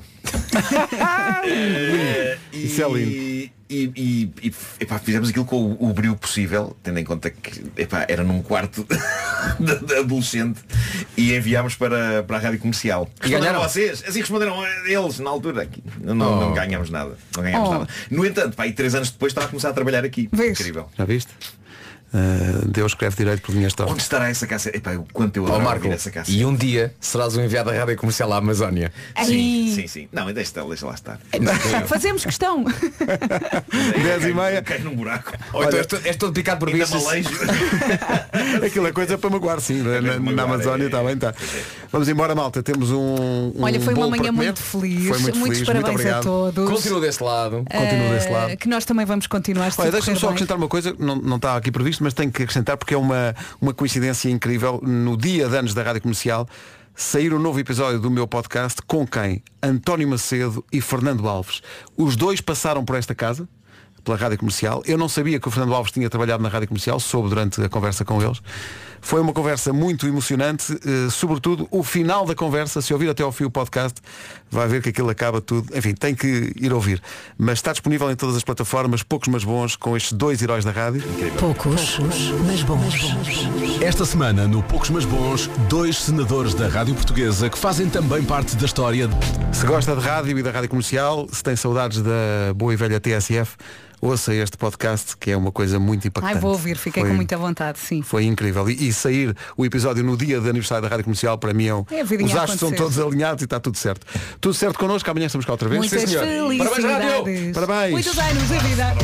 uh, Isso é lindo. E, e, e epá, fizemos aquilo com o, o brilho possível, tendo em conta que epá, era num quarto de, de adolescente, e enviámos para, para a rádio comercial. Responderam vocês? Assim responderam eles na altura. Não, oh. não ganhamos nada. Não ganhamos oh. nada. No entanto, pá, e três anos depois estava a começar a trabalhar aqui. Vês? Incrível. Já viste? Uh, Deus escreve direito por linhas tortas. Onde estará essa cassete? Epá, o quanto eu adoro ouvir essa cassete. E um dia serás o enviado da rádio comercial à Amazónia. Sim, sim, sim. Não, deixa, deixa lá estar. Fazemos questão. dez e meia. Cai num buraco. Ou então és todo, és todo picado por bichos. Aquilo é coisa para magoar, sim. É na, na Amazónia está é, bem, está. Vamos embora, malta. Temos um, um Olha, foi uma manhã muito feliz. Foi muito Muitos feliz. parabéns muito a todos. Continua desse lado. Uh, Continua desse lado. Que nós também vamos continuar. Olha, deixa-me só acrescentar uma coisa, não, não está aqui previsto, mas tenho que acrescentar porque é uma, uma coincidência incrível. No dia de anos da Rádio Comercial, sair um novo episódio do meu podcast com quem? António Macedo e Fernando Alves. Os dois passaram por esta casa, pela Rádio Comercial. Eu não sabia que o Fernando Alves tinha trabalhado na Rádio Comercial, soube durante a conversa com eles. Foi uma conversa muito emocionante, eh, sobretudo o final da conversa. Se ouvir até ao fim o podcast, vai ver que aquilo acaba tudo. Enfim, tem que ir ouvir. Mas está disponível em todas as plataformas, poucos mas bons, com estes dois heróis da rádio. Poucos, mas bons. Esta semana, no Poucos Mas Bons, dois senadores da Rádio Portuguesa que fazem também parte da história. Se gosta de rádio e da Rádio Comercial, se tem saudades da boa e velha T S F, ouça este podcast, que é uma coisa muito impactante. Ai, vou ouvir, fiquei foi, com muita vontade, sim. Foi incrível. E, e sair o episódio no dia de aniversário da Rádio Comercial, para mim é um... É, os astros são todos alinhados e está tudo certo. Tudo certo connosco, amanhã estamos cá outra vez. Muitas sim, felicidades. Parabéns, rádio. Parabéns. Muitos anos de vida.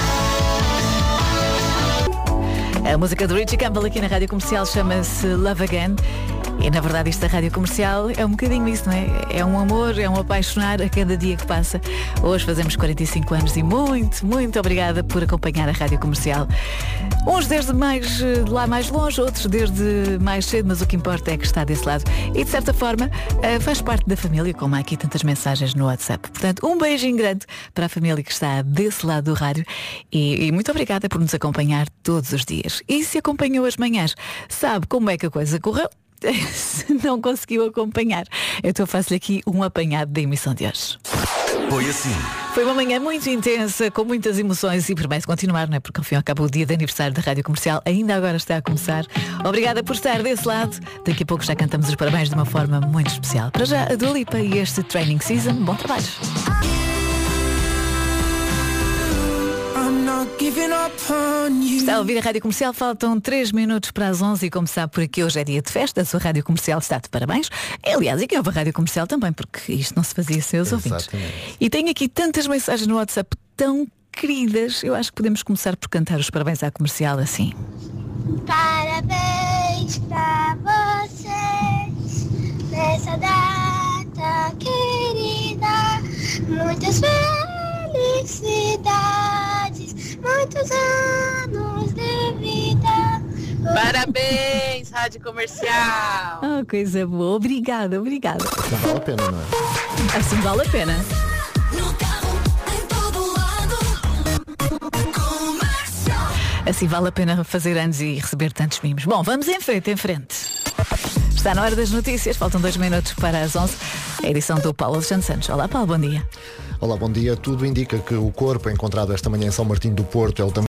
A música do Richie Campbell aqui na Rádio Comercial chama-se Love Again. E na verdade isto da Rádio Comercial é um bocadinho isso, não é? É um amor, é um apaixonar a cada dia que passa. Hoje fazemos quarenta e cinco anos e muito, muito obrigada por acompanhar a Rádio Comercial. Uns desde mais, de lá mais longe, outros desde mais cedo, mas o que importa é que está desse lado. E de certa forma faz parte da família, como há aqui tantas mensagens no WhatsApp. Portanto, um beijinho grande para a família que está desse lado do rádio e, e muito obrigada por nos acompanhar todos os dias. E se acompanhou as manhãs, sabe como é que a coisa correu? Se não conseguiu acompanhar, eu estou a fazer aqui um apanhado da emissão de hoje. Foi assim. Foi uma manhã muito intensa, com muitas emoções e promete continuar, não é? Porque ao fim e ao cabo o dia de aniversário da Rádio Comercial ainda agora está a começar. Obrigada por estar desse lado. Daqui a pouco já cantamos os parabéns de uma forma muito especial. Para já, a Dua Lipa e este Training Season. Bom trabalho. Está a ouvir a Rádio Comercial, faltam três minutos para as onze e como sabe por aqui hoje é dia de festa, a sua Rádio Comercial está de parabéns. Aliás, e que houve a Rádio Comercial também, porque isto não se fazia sem os ouvintes. E tenho aqui tantas mensagens no WhatsApp tão queridas, eu acho que podemos começar por cantar os parabéns à Comercial assim. Parabéns para vocês nessa data querida, muitas felicidades, muitos anos de vida. Parabéns, Rádio Comercial. Oh, coisa boa. Obrigada, obrigada. Assim vale a pena, não é? Assim vale a pena. Assim vale a pena fazer anos e receber tantos mimos. Bom, vamos em frente, em frente. Está na hora das notícias, faltam dois minutos para as onze. A edição do Paulo Alexandre Santos. Olá, Paulo, bom dia. Olá, bom dia. Tudo indica que o corpo encontrado esta manhã em São Martinho do Porto é o